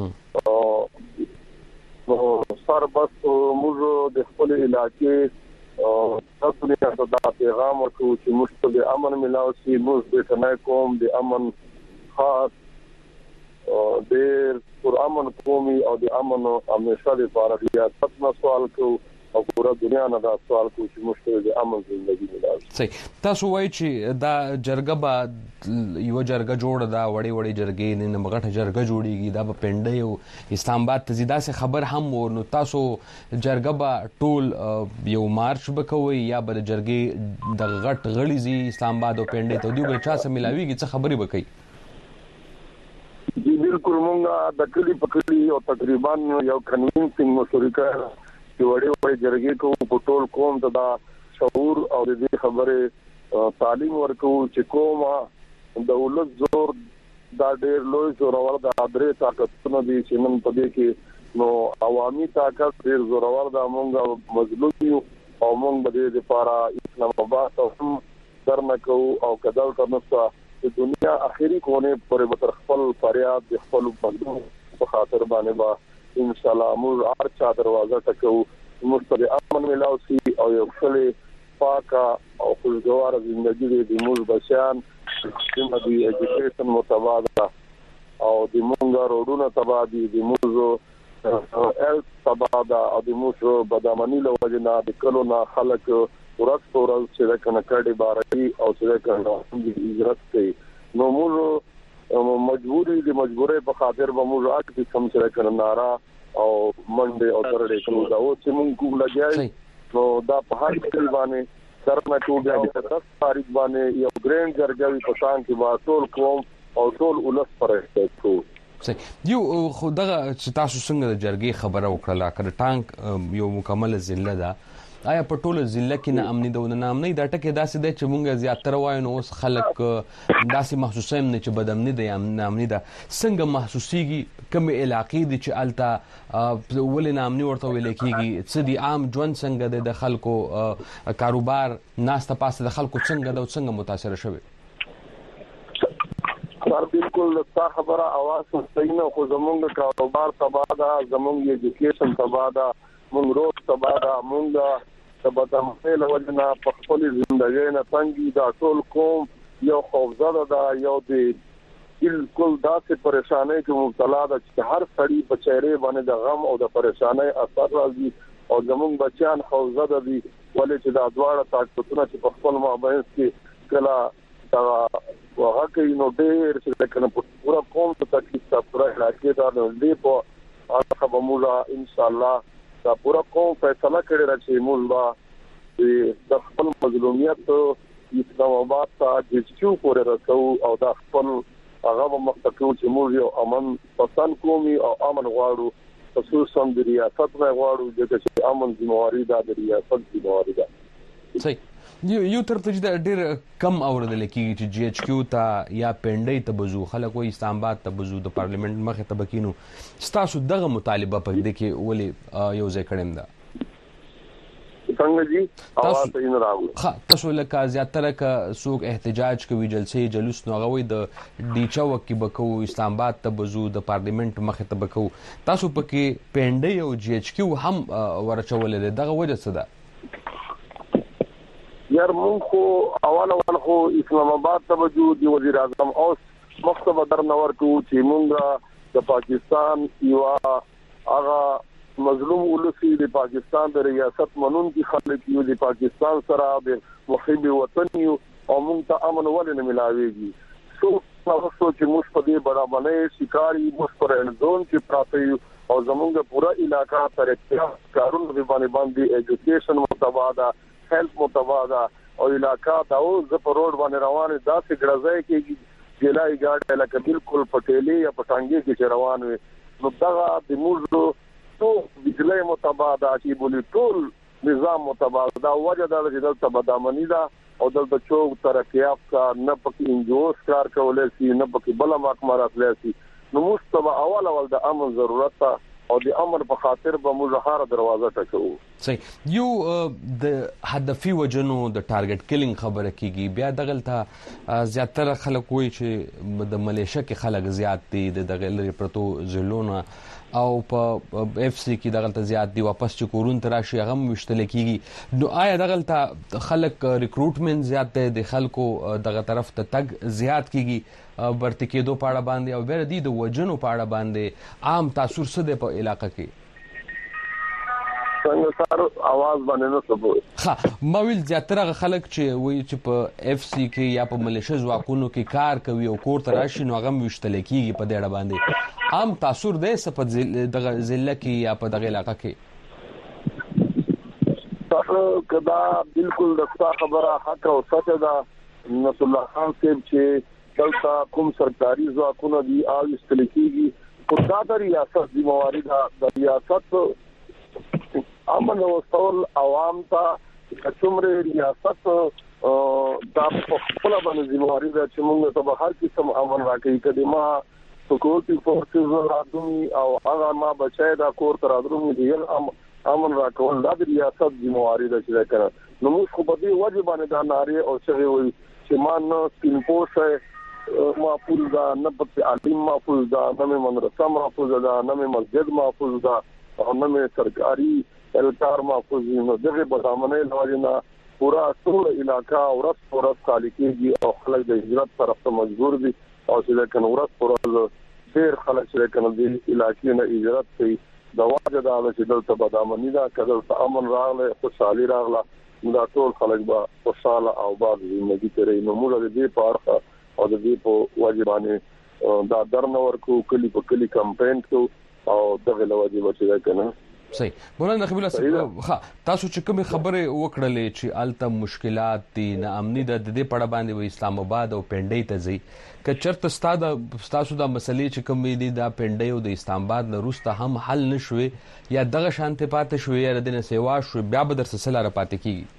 نو سر بس موږ د خپل علاقې تاسو نه دا پیغام ورکو چې موږ د امن ملاو شي موږ د تنای کوم د امن خاص د پر امن قومي او د امن همیشه لپاره ریاست نه سوال کوو او پورا دنیا نه دا سوال کوي چې مشکل د امن ژوندۍ ملال
صحیح تاسو وایي چې دا جرګه به یو جرګه جوړ دا وړي جرګې نه مغټه جرګه جوړیږي دا په پنده او اسلام آباد ته زیاده سه خبر هم ورنو تاسو جرګه به ټول یو مارچ وکوي یا به جرګې د غټ غړي زی اسلام آباد او پنده ته دوی به چا سره ملاويږي څه خبري وکړي
جی بالکل مونږه د کلی په کلی او تقریبا یو کنوینسینګ مشورکه چې وړي جرګې کو په ټول قوم ته دا شعور او دې خبره تعلیم ورکو چې کومه د ولز زور دا ډېر لوی زورور د ادرې طاقتونه دي چې نن په دې کې نو عوامي طاقت ډېر زورور د مونږه مظلوم یو او مونږ به دې لپاره اسلام آباد ته درنه کو او کدل ترنسته د دنیا اخیری کونه پورې به تر خپل فریاد د خپل مظلوم په خاطر باندې با ان شاء الله موږ ارچا دروازه ټکو مستری امن ملاو سي او یو خپل پاکه او خوشگوار ژوندۍ د موږ بچیان چې د ایجوکیشن متبادله او د موږ روډونو تبادله د موږ هیلث تبادله او د موږ بدامنی له وجنه د کلو نه خلک ورځ چې د کنکړې باري او چې د هجرت کوي نو موږ مجبورې په خاطر به موږ اکه سم چې کنارا او منډه او ترډې کوو دا او چې موږ لګیای نو دا په هر کلی باندې سرنه ټوګه د 10 تاریخ باندې یو ګرینډ جرګوي په شان کې با ټول قوم او ټول ولس پرېږدي
یو خدغه چې تاسو څنګه د جرګې خبره وکړه کړه ټانک یو مکمل ضلع ده آیا په ټول ضلع کې نه امني ده نه امني دا ټکه داسې ده چې مونږ زیاتره وایو نو اوس خلک داسې محسوسه نه چې بدامني ده یا نه امني ده څنګه محسوسيږي کوم علاقې دي چې التا ولې نه امني ورته ویل کېږي څه دي عام ژوند څنګه ده د خلکو کاروبار ناسته پاسه د خلکو څنګه ده او څنګه متاثر شوي
بالکل تا خبره اواز صحیح نه خو زمونږ کاروبار تباہ ده زمونږ ایجوکیشن تباہ ده مونږ روز تباہ ده مونږ تبدمه له وجنه په خپل ژوندۍ نه تنګي دا ټول قوم یو خوفزده ده یو دی بالکل داسې پریشانۍ کې مبتلا ده چې هر سړی په چهره باندې د غم او د پریشانۍ اثر راځي او زمونږ بچیان خوفزده دي ولې چې دا دواړه طاقتونه چې په خپل مابین کې کلا دا وغه کې نو ډېر چې کنه پورا قوم ته تکلیف تا پورا راځي دا دې په هغه به موږ ان شاء الله دا پورا قوم فیصله کړی راځي موږ د خپل مظلومیت اسلام آباد ته چې پورې راځو او دا خپل هغه مخکې چې موږ یو امن پسند قومي او امن غواړو خصوصا د ریاست نه غواړو چې امن ذمہواری دا د ریاست ذمہواری ده
صحیح یو تر ته ډېر کم اوردل کیږي چې جی ایچ کیو ته یا پنډۍ ته بزو خلک وې اسلام آباد ته بزو د پارلیمنت مخه ته بکینو ستاسو دغه مطالبه په دې کې ولې یو ځای کړم دا
څنګه جی اواز یې نه راغله
تاسو لکه زیاتره ک سوق احتجاج کوي جلسې جلوس نو غوي د ډیچا وکي بکو اسلام آباد ته بزو د پارلیمنت مخه ته بکو تاسو پکې پنډۍ او جی ایچ کیو هم ورچولې دغه وجه څه ده
یار مونږ خو اول خو اسلام آباد ته وجو دی وزیر اعظم او مختبه درنور کو چې مونږ د پاکستان یو هغه مظلوم ولسی د پاکستان د ریاست منون کی خلک یو د پاکستان سره د محب وطن یو او مونږ ته امن ولې نه ملاويږي تاسو چې موږ په دې برابرۍ شکاري موږ پر انزون کې پراته یو او زمونږ پورا علاقہ تر کارون باندې ایجوکیشن متبادله هیلث متبادله او علاقہ دا او ز په روډ باندې روانه داسې ګرځي کې جلای ګاډي لکه بالکل پټېلې یا پټانګي کې روان وي نو دا د موږ ټول بجلی متبادله چې بولی ټول نظام متبادل دا وجه دا چې دلته بدامنی دا او دلته چوک ترقیات کا نه پکې انجوز کار کولای شي نه پکې بل ماکمرات لسی نو مستوى اول د امن ضرورت او د امن په خاطر به موږ هر دروازه ټکو.
صحیح یو د هدفي وجنو د ټارګټ کیلینګ خبره کیږي بیا دغلته زیاتره خلک وایي چې د ملیشیا کې خلک زیات دي د غلری پرتو ضلعونه او په اف سی کې دغلته زیات دي واپس چې کورون تراشي هغه مشتل کیږي نو آیا دغلته خلک ریکروټمنټ زیات دي د خلکو دغه طرف ته تګ زیات کیږي برتی کېدو په اړه باندې او بیر دي د وجنو په اړه باندې عام تاثیر څه دی په علاقې کې
څنګه سره आवाज باندې نو سبو
ها مویل زیاتره خلک چې وایي چې په اف سی کې یا په ملیشیا ځواکونو کې کار کوي او کور تراشي نو هغه مشتل کیږي په دې اړه باندې عام تاثیر دی څه په دغه ضلع کې یا په دغه علاقې کې
کدا بالکل دغه خبره حق او سچ ده نصر الله خان صاحب چې دلته کوم سرکاري ځواکونه دي او استلکیږي په دا ریاست دی موارد د ریاست امن او ټول عوام ته څومره ریاست دا په خپل باندې موارد چې موږ ته به هر قسم امن راکړي کدي ما سکیورټي فورسز راځي او هغه ما بچای دا کور تر راځي دی امن راکول دا ریاست دی موارد چې کړه نو موږ خو په دې وجه باندې دا ناره او چې وي چې ما نو سپینپوش محفوظ ده نه په عالم محفوظ ده نه مدرسه محفوظ ده نه مسجد محفوظ ده او نه سرکاري الکار محفوظ نو دغه بدامنه لوجنا پورا ټول علاقہ ورس خالی کیږي او خلک د هجرت طرف ته مجبور دي او چې کنه ورس ډیر خلک چې کنه د علاقې نه هجرت کوي دا واجب ده چې دلته بدامنی دا کله ته امن راغله خوشحالي راغله دا ټول خلک به خوشاله او باد ژوندۍ کوي نو موږ دې په اړه او د دې په واجبانه دا درنور کو کلی په کلی کمپاین کو او دغه لوجه بچی کنه
صحیح مولانا نقیب الله صاحب تاسو چې کوم خبره وکړلې چې الته مشکلات دي نه امني د دې پړه باندې و اسلام آباد او پنډۍ ته ځي که چرته تاسو دا مسلې چې کوم دي دا پنډۍ او د اسلام آباد نه روسته هم حل نشوي یا دغه شانته پاتې شوي یا د نه سیوا شو بیا به در سره پاتې کیږي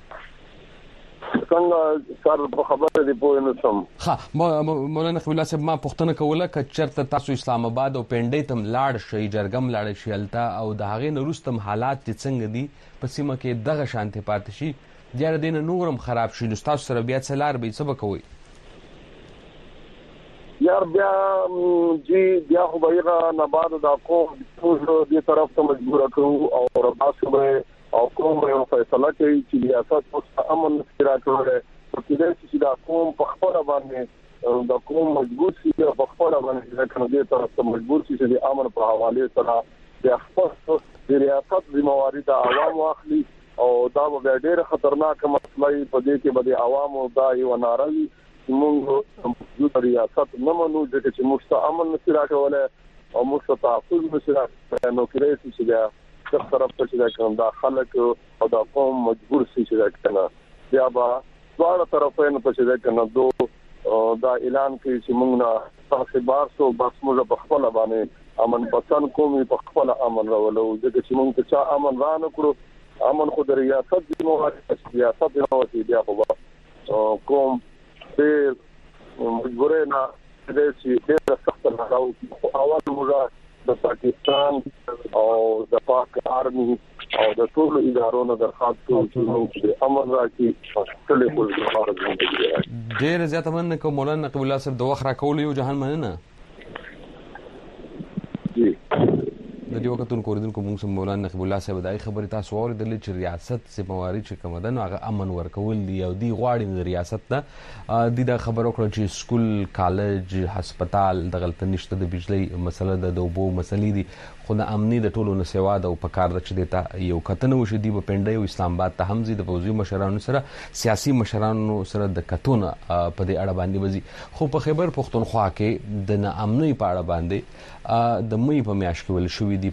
څنګه سر په خبره دی پوه نه سم
ها مولانا نقیب الله صاحب ما پوښتنه کوله چې چرته تاسو اسلام آباد او پنډۍ تم لاړ شي جرګم لاړ شي التا او د هغه نورستم حالات څنګه دي په سیمه کې دغه شانته پاتې شي جره دین نورم خراب شي نو تاسو سره بیا څلار به څه وکوي
یار بیا خو بهغه نه بعد دا کوم دې طرف ته مجبور کړو او رباسه او کوم یو فیصله کوي چې ریاست په امن سره راټوله په دې چې دا کوم په خپل باندې دا کوم مجبور شي په خپل باندې کنه دې طرف ته مجبور شي چې امن په حواله سره د خپل د ریاست د موارد عوام واخلي او دا به ډېر خطرناک مسله په دې کې به عوام دا یو ناراضي موږ د ریاست نه منو چې موږ امن سره راټوله او موږ تحفظ سره نو کېږي چې دا طرف ته چې کوم دا خلک او دا قوم مجبور شي چې کنه بیا با ټول طرفین په چې کنه دا اعلان کوي چې موږ نه تاسو بارسو بس موږ په خپل باندې امن پسند کومي په خپل امن راولو ځکه چې موږ ته امن را نه کړو امن خو د ریاست دی موارد ریاست نه وتی بیا په قوم په مجبورنا دې چې ډېر سخت نه راو اول موږ د پاکستان او د پاک آرمي او د ټول ادارو نه درخواست کوم چې امن راکړي ټول په
ډېر زیات مننه کوم مولانا نقیب الله صاحب د وخت راکول یو جهان مننه
جی
د دې وخت کوردونکو موږ مولانا نقیب الله صاحب دای خبره تاسو اوریدل چې ریاست سي موارد چې کوم ده نو هغه امن ورکول دی او دی غواړي د ریاست ته د خبرو کړو چې سکول کالج هسپتال د غلط نشته د بجلی مسله د اوبو مسلې دي خو د امني د ټولو نه سیوا د په کار د چدي ته یو کتنه وشي دی په پنډۍ او اسلام آباد ته هم زی د فوزي مشرانو سره سیاسي مشرانو سره د کتونه په دې اړه باندې وزي خو په خیبر پختونخوا کې د ناامنۍ په اړه باندې د مې په میاشت کې ول شوې دي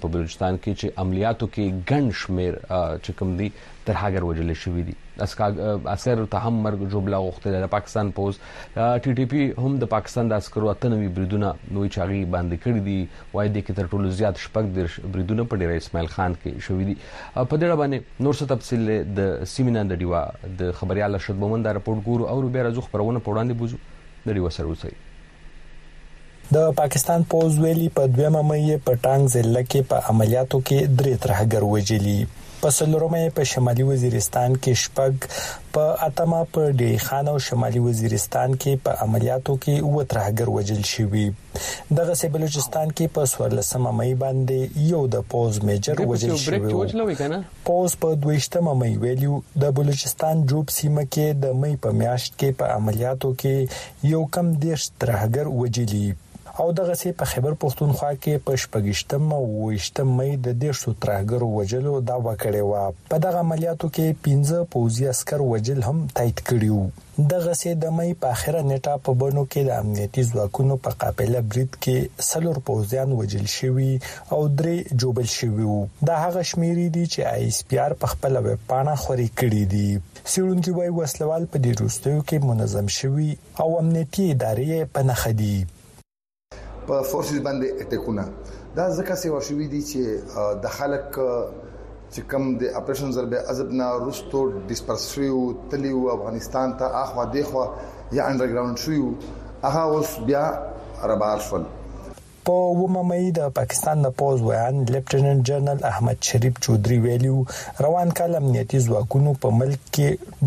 په بلوچستان کې چې عملیاتو کې ګڼ شمیر چې کوم دي ترهګر وجل شوی دي عسكر ته هم مرګ جوړه غوښتل د پاکستان پوز ټي ټي پی هم د پاکستان د عسکرو 98 بریدونه نوې چاغي باندې کړی دي وای د کې تر ټولو زیات شپږ د بریدونه په ډیر اسماعیل خان کې شوی دي په دې اړه باندې نور څه تفصیل د سیمینار د ډیوا د خبريال ارشد مومند دا رپورت ګورو او بیا راځو خبرونه په وړاندې بوزو د ډیوا سره وسی
د پاکستان پوز ویلي په 2 مې په ټانګ ضلع کې په عملیاتو کې 3 ترهګر وجلي په سلورمه په شمالي وزیرستان کې شپږ په اتمه په ډی خان او شمالي وزیرستان کې په عملیاتو کې و ترهګر وجل شوی دغه سه بلوچستان کې په 14 مې باندې یو د پوز میجر وجل شوی پوز په 22 مې ویلیو د بلوچستان جوب سیمه کې د مې په میاشت کې په عملیاتو کې یو کم 10 ترهګر وجلی او دغه سي په خیبر پختونخوا کې په 28 او 28 مې د 150 ترهګر وجلو داوا کړې و په دغه عملیاتو کې 15 پوځي عسكر وجل هم تایید کړیو دغه سي د مې په اخره نیټه په بونو کې د امنیتي ځواکونو په قافله برید کې سلور پوځیان وجل شوی او 3 جوبل شوی دا هغه شمیرې دي چې آی اس پی آر په خپل ویب پاڼه خوري کړې دي سیړونکو وای وسلوال په دې روستیو کې منظم شوی او امنیتي ادارې په نخدي
په فورسز باندې اټیکونه دا ځکه څه وشوي دي چې د خلک چې کوم د اپریشن ضرب عزبنا روستو ډیسپرسیو تلیو افغانستان ته اخوا دیخوا یا انډرګراوند شو هغه اوس بیا ربار شول
په وممې د پاکستان د پوز ویان لیفټیننټ جنرال احمد شریف چودري ویلیو روان کال امنیتي ځواکونو په ملک کې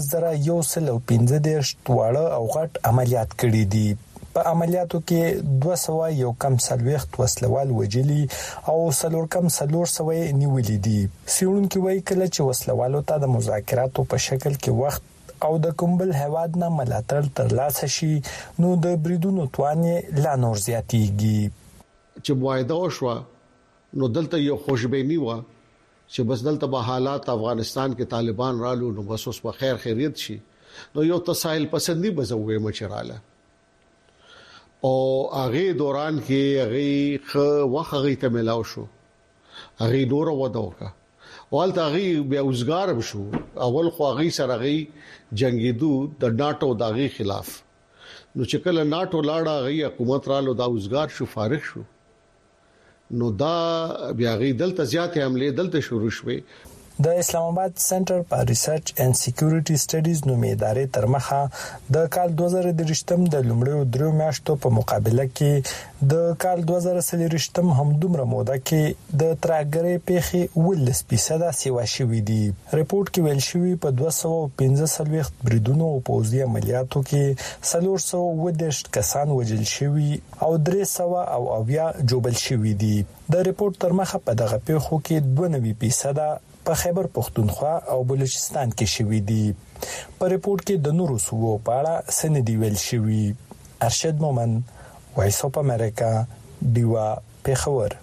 14115 واړه او غټ عملیات کړي دي په عملیاتو کې 200 یو کم سلويخت وسلوال وجلي او سلور کم سلور سوي نیولې دي سیړونکو وایي کله چې وسلوالو ته د مذاکراتو په شکل کې وخت او د کومبل هواد نه ملاتړ ترلاسه شي نو د بریدونو توانې لا نور زیاتېږي
چې موعده وشو نو دلته یو خوشبینی و چې بس دلته به حالات افغانستان کې طالبان رالو نو بس اوس په خیر خیریت شي نو یو تساهل پسندي بزوي مچراله او هغه دوران کې هغه خو وخت ته ملاو شو هغه نور ودوکا والته هغه بیا وزګار شو اول خو هغه سره هغه جنگیدو د ناتو دغه خلاف نو چې کله ناتو لاړه هغه حکومت رالو دا وزګار شو فارغ شو نو دا بیا هغه دلته زیاتې حمله دلته شروع شوه
د اسلام آباد سنټر فار ریسرچ اینڈ سکیورټي سټډیز نومې ادارې تر مخه د کال 2023 د لومړیو درو میاشتو په مقابله کې د کال 2023 هم دومره موده کې د ترهګرۍ پیښې 10% سیوا شوې دي ریپورت کې ویل شوی په 215 بریدونو او پوځي عملیاتو کې 310 کسان وژل شوي او 300 او اویا جوبل شوي دي د ریپورت تر مخه په دغه پیښو کې 92% په خیبر پختونخوا او بلوچستان کې شوې دي په ریپورت کې د نورو صوبو په اړه سندې ویل شوی ارشد مومند وایس اف امریکا دیوا پیښور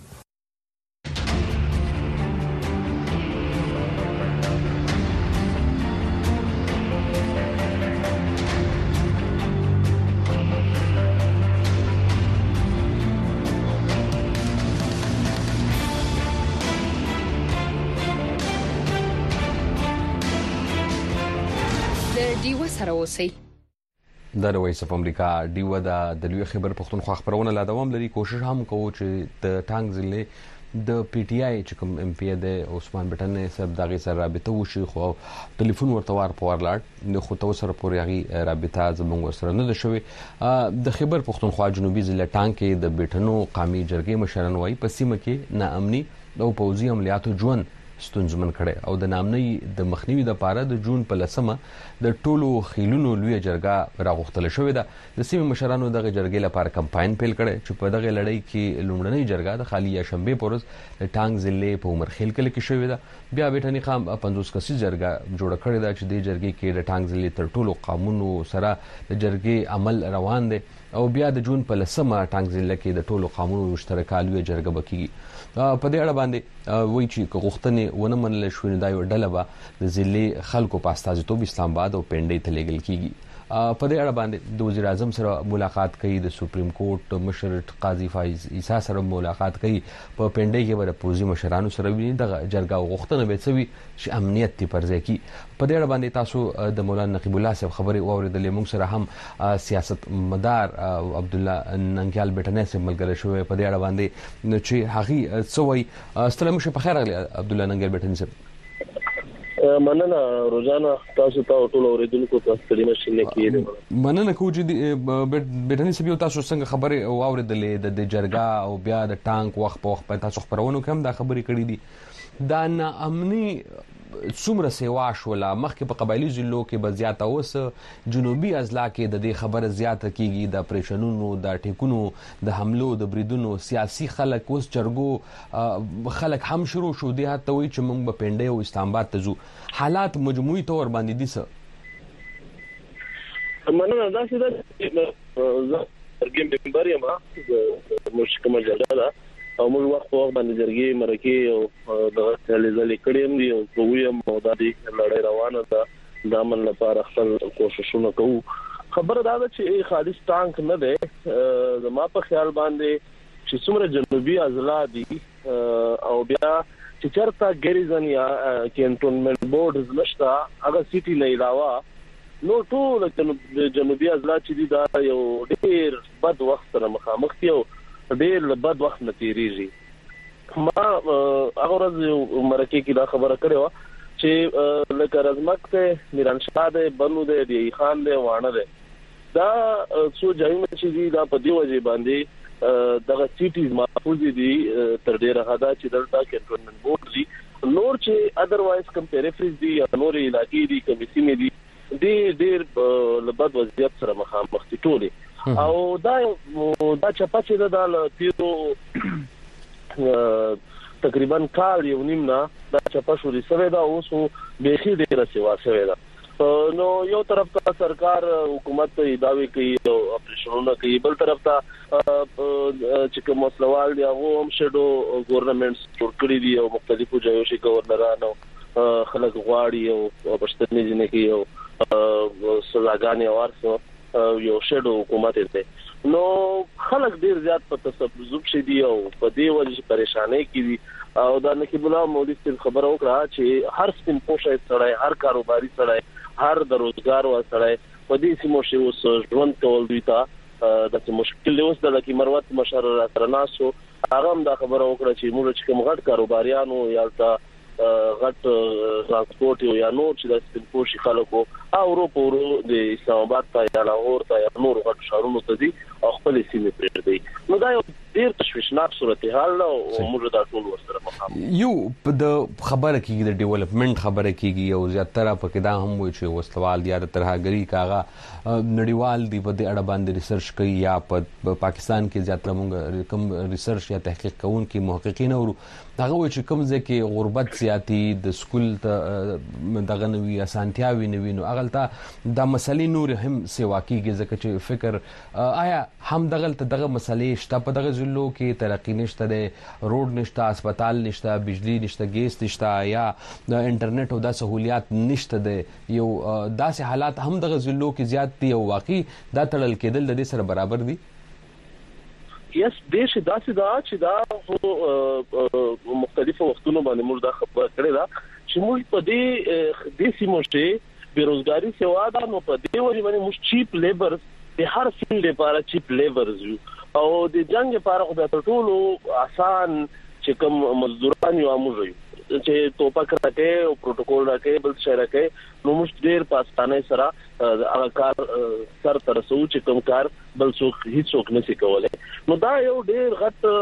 د وایس اف امریکا دیو د لوی خبر پښتونخوا خبرونه لا دوام لري کوشش هم کوو چې د ټانګ ضلع د پی ټی آی چې کوم ام پی د عثمان بټن صاحب دغه سره رابطه وشي خو ټلیفون ورته ورلاړ نو خو تو سره پورې هغه رابطه زموږ سره نه ده شوې د خبر پښتونخوا جنوبي ضلع ټانګ کې د بیٹنو قومي جرګې مشران وایي په سیمه کې ناامني او پوځي عملیاتو ژوند ستونزمن کړي او د نامنۍ د مخنیوي د پاره د جون په لسمه د ټولو خیلونو لوی جرګه راغوښتل شوې ده د سیمې مشرانو دغه جرګې لپاره کمپاین پیل کړي چې په دغه لړۍ کې لومړنۍ جرګه د خالی شنبه پورز د ټانګ ضلع په عمرخیل کې شوې ده بیا بیٹنی خام 50 کسي جرګه جوړ کړې ده چې د جرګې کې د ټانګ ضلع تر ټولو قانونو سره د جرګې عمل روان دي او بیا د جون په لسمه ټانګ ضلع کې د ټولو قانونو مشترکالوي جرګه بکیږي په دې اړه باندې وایي چې غوښتنې ونه منل شوې دا یو ډله به د ضلع خلکو په استازیتوب اسلام آباد او پنډۍ ته لیږل کیږي په دې اړه باندې د وزیر اعظم سره ملاقات کوي، د سپریم کورټ مشر قاضي فایز عیسی سره ملاقات کوي، په پنډۍ کې به د پوزي مشرانو سره ویني. د جرګه غوښتنه به څه وي چې امنیت تی پر ځای کی. په دې اړه باندې تاسو د مولانا نقیب الله صاحب خبرې واوریدلې. موږ سره هم سیاست مدار عبد الله ننګیال بیٹنه صاحب ملګری شوی په دې اړه باندې چې هغه څه وایي. ستړي مشه په خیر راغلی عبد الله ننګیال بیٹنه صاحب.
مننه روزانه تاسو ته ټول اوریدونکو ته ستړي مشه نه کیږي.
مننه کوم چې بیٹنه صاحب تاسو څنګه خبرې واوریدلې د جرګه او بیا د ټانک وخت په وخت په تاسو خبرونو کوم دا خبرې کړې دي. دا ناامني څومره سیوا شوله مخکې په قبایلی ضلعو کې به زیاته اوس جنوبي اضلاع کې د دې خبره زیاته کیږي، د اپریشنونو د ټیکونو د حملو د بریدونو سیاسي خلک اوس جرګو خلک هم شروع شو دي هته وي چې موږ به پنډۍ او اسلام آباد ته ځو. حالات مجموعي تور باندې دي څه
مننه دا چې دا ګیم ممبر یم د مشکمه جرګه ده او موږ وخت په وخت باندې جرګې مرکې او دغه ځلې کړې هم دي او کوم مودادي لړۍ روانه ده د امن لپاره خپل کوششونه کوو. خبره دا ده چې خالص ټانک نه ده زما په خیال باندې چې څومره جنوبي اضلاع دي او بیا چې چرته ګریزن یا کینټونمنت بورډز نشته هغه سيټي نه علاوه نو ټول جنوبي اضلاع چې دي دا یو ډېر بد وخت سره مخامخ دي او ډېر له بد وخت نه تیریږي. ما هغه ورځ مرکې کې دا خبره کړې وه چې لکه رزمک ته میرانشاه دی، بنو دی، دی خان دی، وانه دی، دا څو ځایونه چې دي دا په دې وجې باندې دغه سیټیز محفوظ دي تر ډېره حده چې دلته کنټرولمنټ بورډ دي. نور چې ادروایز کوم پیریفریز دي یا نور علاقې دي کومې سیمې دي ډېر له بد وضعیت سره مخامخ دي ټولې. او دا چپه چې دا له تیرو تقریبا کال یو نیم نه دا چپه شوري سوی دا اوس بیخي ډیره سیوا سوی دا. نو یو طرف ته سرکار حکومت دعوی کوي او اپریشنونه کوي، بل طرف ته چې کوم مسلوال دی هغه هم شډو ګورنمنټس جوړ کړی دي او مختلفو ځایو کې گورنرانو خلک غواړي او پښتني جنکی او سزاګانې ورسو یو شډو حکومت دی. نو خلک ډیر زیات په تسبب شي دي او په دې وجه پریشانې کیږي او دا نقیب الله مولوی صاحب خبر وکړه چې هر سپین پوښه سړی، هر کاروباري سړی، هر د روزګار و سړی په دې سیمو کې اوس ژوند کول دوی ته د مشکل اوس د لکه مروت مشر سره ناسو هغه هم دا خبره وکړه چې موږ چې کوم غټ کاروباریانو یا غټ ترانسپورت یا نور چې د سپین پوښي خلکو او ورو د اسلام آباد ته یا لاهور ته یا نور غټ شهرونو ته دي او خپل سیمې پرېږدي. نو دا یو ډېر تشویشناک صورتحال او موږ دا ټول ورسره مخامخ
یو. په د خبره کېږي د ډیولپمنٹ خبره کېږي او زیاتره پکې دا هم وایي چې وسلوال یا د ترهګري کاغه نړیوال دی په دې اړه باندې ریسرچ کوي یا په پاکستان کې زیاتره موږ کوم ریسرچ یا تحقیق کوونکي محققین اورو هغه وایي چې کوم ځای کې غربت زیاتی د سکول ته دغه نوي اسانتیاوي نوي نو اغلطه دا مسلې نور هم سیوا کېږي ځکه چې فکر آیا هم دغه مسلې شته په دغه ضلعو کې ترقی نشته ده، روډ نشته، هسپتال نشته، بجلی نشته، ګیس نشته یا د انټرنیټ او د سہولیات نشته ده، یو داسې حالات هم دغه ضلعو کې زیات دي او واقعي دا تړل کېدل د دې سره برابر دي.
یس دیش داسې دا چې دا مختلفو وختونو باندې موږ دا خبره کړې ده چې موږ په دې سیمو کې بیروزګاری سیوا ده. نو په دې وجه باندې موږ چیپ لیبر د هر فیلډ لپاره چیپ لیبرز یو او د جنگ لپاره خو د ټولو آسان چې کوم مزدوران یو موږ یو چې توپک راکې او پروتوکول راکې بل څه راکې نو موږ ډېر پاستانه سره هغه کار سر تر رسو چې کوم کار بل څوک هیڅوک نشي کولای. نو دا یو ډېر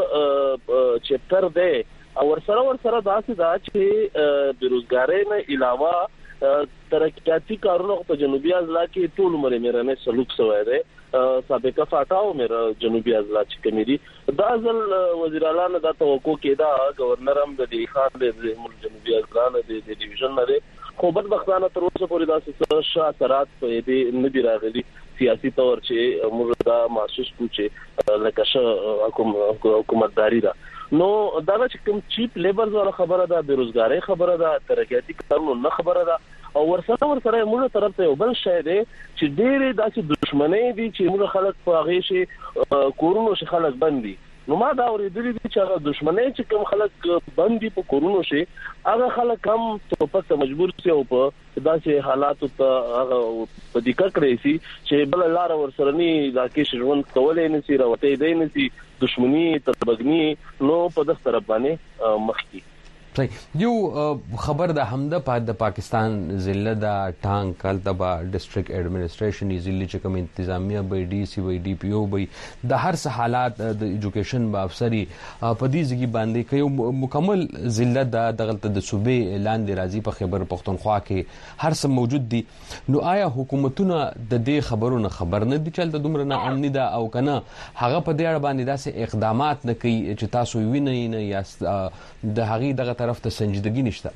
غټ چپټر دی او ورسره داسې دا چې بیروزګاری نه علاوه ترقیاتی کارونه په جنوبي اضلاع کې ټول عمر میرانه سلوک شوی دی. سابقه فاټاو مې جنوبي اضلاع چې کومې دي دا ځل وزیر اعلی نه دا توقع کېده گورنر هم د دی خان د جنوبي اضلاع نه د ډیویژن نه دی خو بدبختانه تر اوسه پورې داسې شاترات په دې نه دی راغلي سیاسي تور چې موږ دا محسوس کوو چې لکه حکومتداري ده. نو دا چې کوم چیپ لیبرز ولا خبره ده، بیروزګاری خبره ده، ترقیاتی کارونه نه خبره ده او ورسره موږ طرف ته بل شی دی چې ډېرې داسې دښمنۍ دي چې موږ خلک په هغه شي کورونو شي خلک بندي. نو ما دا اورېدلې دي چې هغه دښمنۍ چې کوم خلک بندي په کورونو شي هغه خلک هم ټوپک ته مجبور شي او په داسې حالاتو ته هغه په دقت کړی شي چې بل لار ورسره نه دا کې ژوند کولای نه شي راوته دی نه شي دښمنی تربګنی نو په دغه طرف باندې مخکي.
یو خبر د همده د پاکستان ضلع د ټانک کلتبا ډیسټریکټ ایڈمنسټریشن ضلع چې کوم انتظامیه به ډي سي وي ډي پی او به د هر څه حالات د ایجوکیشن با افسری په دې ځګي باندې کوي مکمل ضلع د دغلت د صوبې لاندې راځي په خیبر پختونخوا کې هر څه موجود دي. نو آیا حکومتونه د دې خبرونو خبر نه دي چې د دومره نه امني ده او کنه هغه په دې اړه باندې داسې اقدامات نه کوي چې تاسو وینئ نه یا د هغې دغه طرف ته سنجیدګي نشته؟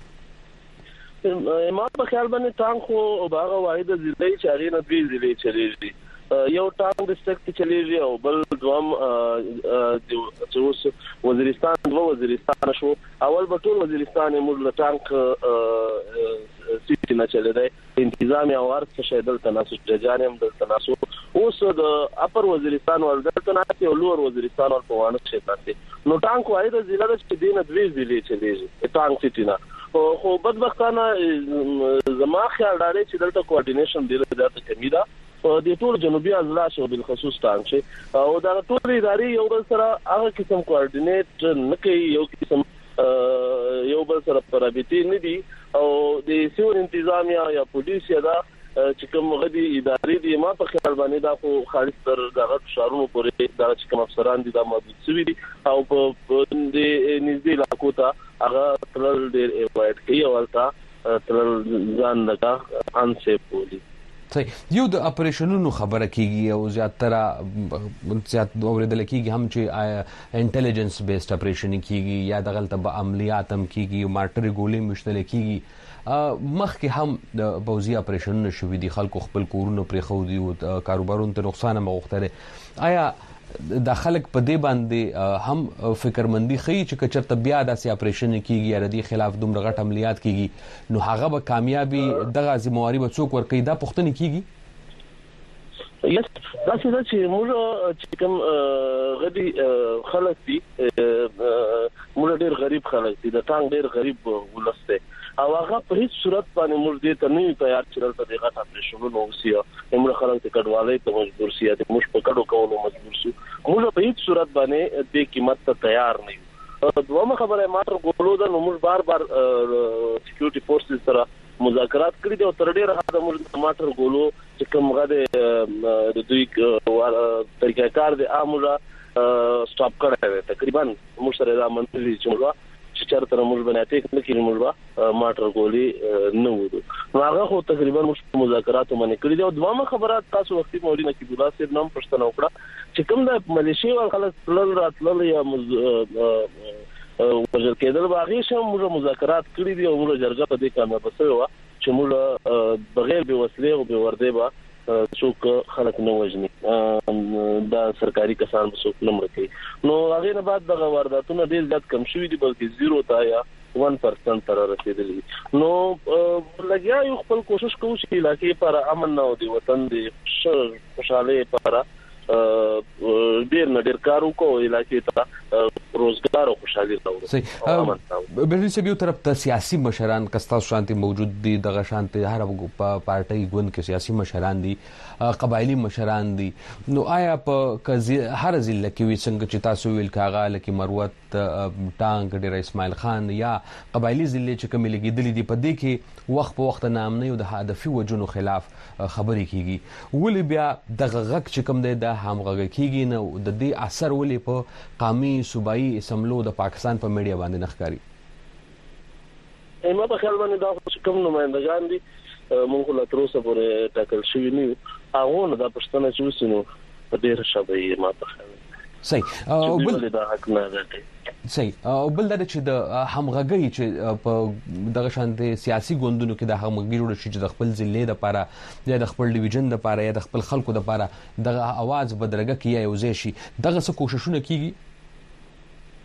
ما په خیال باندې ټانک خو هغه واحده ضلع چې هغې نه دوی ضلع چلیږي. یو ټانک ډسټریکټ چلیږي او بل دوم چې اوس وزیرستان دوه وزیرستان شو. اول به ټول وزیرستان موږ له ټانک سیټ نه چلی دی انتظامیه او هر څه شی دلته ناسو ججان هم دلته ناسو. اوس د اپر وزیرستان ول دلته ناسي او لوړ وزیرستان ول په وانه شي ناسي. نو ټانک واحده ضلع چې دینه دوی ضلع چلیږي ټانک سیټ نه. خو بدبختانه زما خیال دا دی چې دلته کوارډینیشن ډیره زیاته کمی ده د ټول جنوبي اضلاع شو بالخصوص ټانک شي او دا ټول ادارې یو بل سره هغه قسم کوارډینیټ نه کوي یو قسم یو بل سره پرابطي نه دي او د سیور انتظامیه یا پولیس یا دا چې کوم غدي ادارې دي ما په خیال باندې دا خو خالص تر دغه شهرونو پورې دا چې کوم افسران دي دا موجود شوي دي او په د نږدې علاقو ته هغه ترل ډېر ایوایډ کوي او هلته ترل ځان لکه انسیف بولي.
یو د اپریشنونو خبره کیږي او زیات اوریدل کیږي هم چې انټيليجنس بیسډ اپریشن کیږي یا دغلته به عملیات هم کیږي مارټری ګولې مشتل کیږي. مخکې هم د پوځي اپریشنونو شوي دي خلکو خپل کورونه پرېښو دي او کاروبارونو ته نقصان هم غوښتلی. آیا د خلک په دې باندې هم فکرمندي ښیي چې که چېرته بیا داسې اپریشن کیږي یا د دې خلاف دومره غټ عملیات کیږي نو هغه به کامیابي دغه ذمواري به څوک ورکوي دا پوښتنې کیږي؟
داسې ده چې موږ چې کوم غدي خلک دي موږ ډېر غریب خلک دي د ټانک ډېر غریب ولس دی او هغه په هیڅ صورت باندې موږ دې ته نه تیار چې دلته د غټ اپریشنونو وشي موږ خلک ته کډوالۍ ته مجبور شي د موږ په کډو کولو مجبور شو. موږ په هیڅ صورت باندې د قیمت ته تیار نه یو. دومره خبره ماټر ګولو ده نو موږ بار سکیورټي فورسز سره مذاکرات کړی دي او تر ډیره حد موږ ماټر ګولو چې کوم غده د دوی طریقه کار دي امره سټاپ کړی تقریبا موږ سره دا منځلي چې موږ چې چرته موږ باندې ټیک نه کړی موږ ماټر ګولي نه وو نو هغه خو تقریبا موږ مذاکرات باندې کړی دي. او دوه خبرات تاسو وختي مولوی نقیب الله صاحب نام پښتنه وکړه چې کوم د ملیشیا او خلک تلل راتلل یا وجر کېدل باغی شم موږ مذاکرات کړی دي او موږ جرګه په دې کامیاب شوه چې موږ بغیر به وسلې او به ورده به څوک خلک نه وژني دا سرکاري کسان به څوک نه مړ کوي. نو هغه نه بعد دغه وارداتونه ډیر زیات کم شوي دي بلکې 0 تا یا 1% تر رسیدلی. نو لګیا یو خپل کوشش کوو چې علاقې پر امن او د وطن د خوشاله پر ډیر نه ډیر کار وکړو علاقې ته روزګار او خوشحالي راوړو.
بل څه یو طرف ته سیاسي مشران کستا شانتي موجود دي دغه شانتي هر پارټي ګوند کې سیاسي مشران دي قبایلی مشران دي. نو آیا په هر ضلع کې وي څنګه چې تاسو ویل کاغه لکه مروت ټانک ډیر اسماعیل خان یا قبایلی ضلع چې کوم لګیدلې دي په دې کې وخت په وخت نامنه او د هدفي وجونو خلاف خبرې کیږي ولې بیا دغه غږ چې کوم دی د همغږي کیږي نو د دې اثر ولې په قومي صوبایي اسمبلو د پاکستان په میډیا باندې نخکاری؟
ما په خیال باندې دا کوم نمائندگان دي مونږ له تر اوسه پورې ټاکل شوي نه هغه نه دا پښتنه چې وسینو په ډیر شابه ما په خیال
صحیح او بل دا حق نه راځي صحیح او بل دا چې د همغږي چې په دغه شانتي سیاسي ګوندونو کې د همغږي جوړ شي چې د خپل ضلع لپاره یا د خپل ډیویژن لپاره یا د خپل خلکو لپاره دغه आवाज بدرګه کیه یو ځای شي دغه څه کوششونه کیږي؟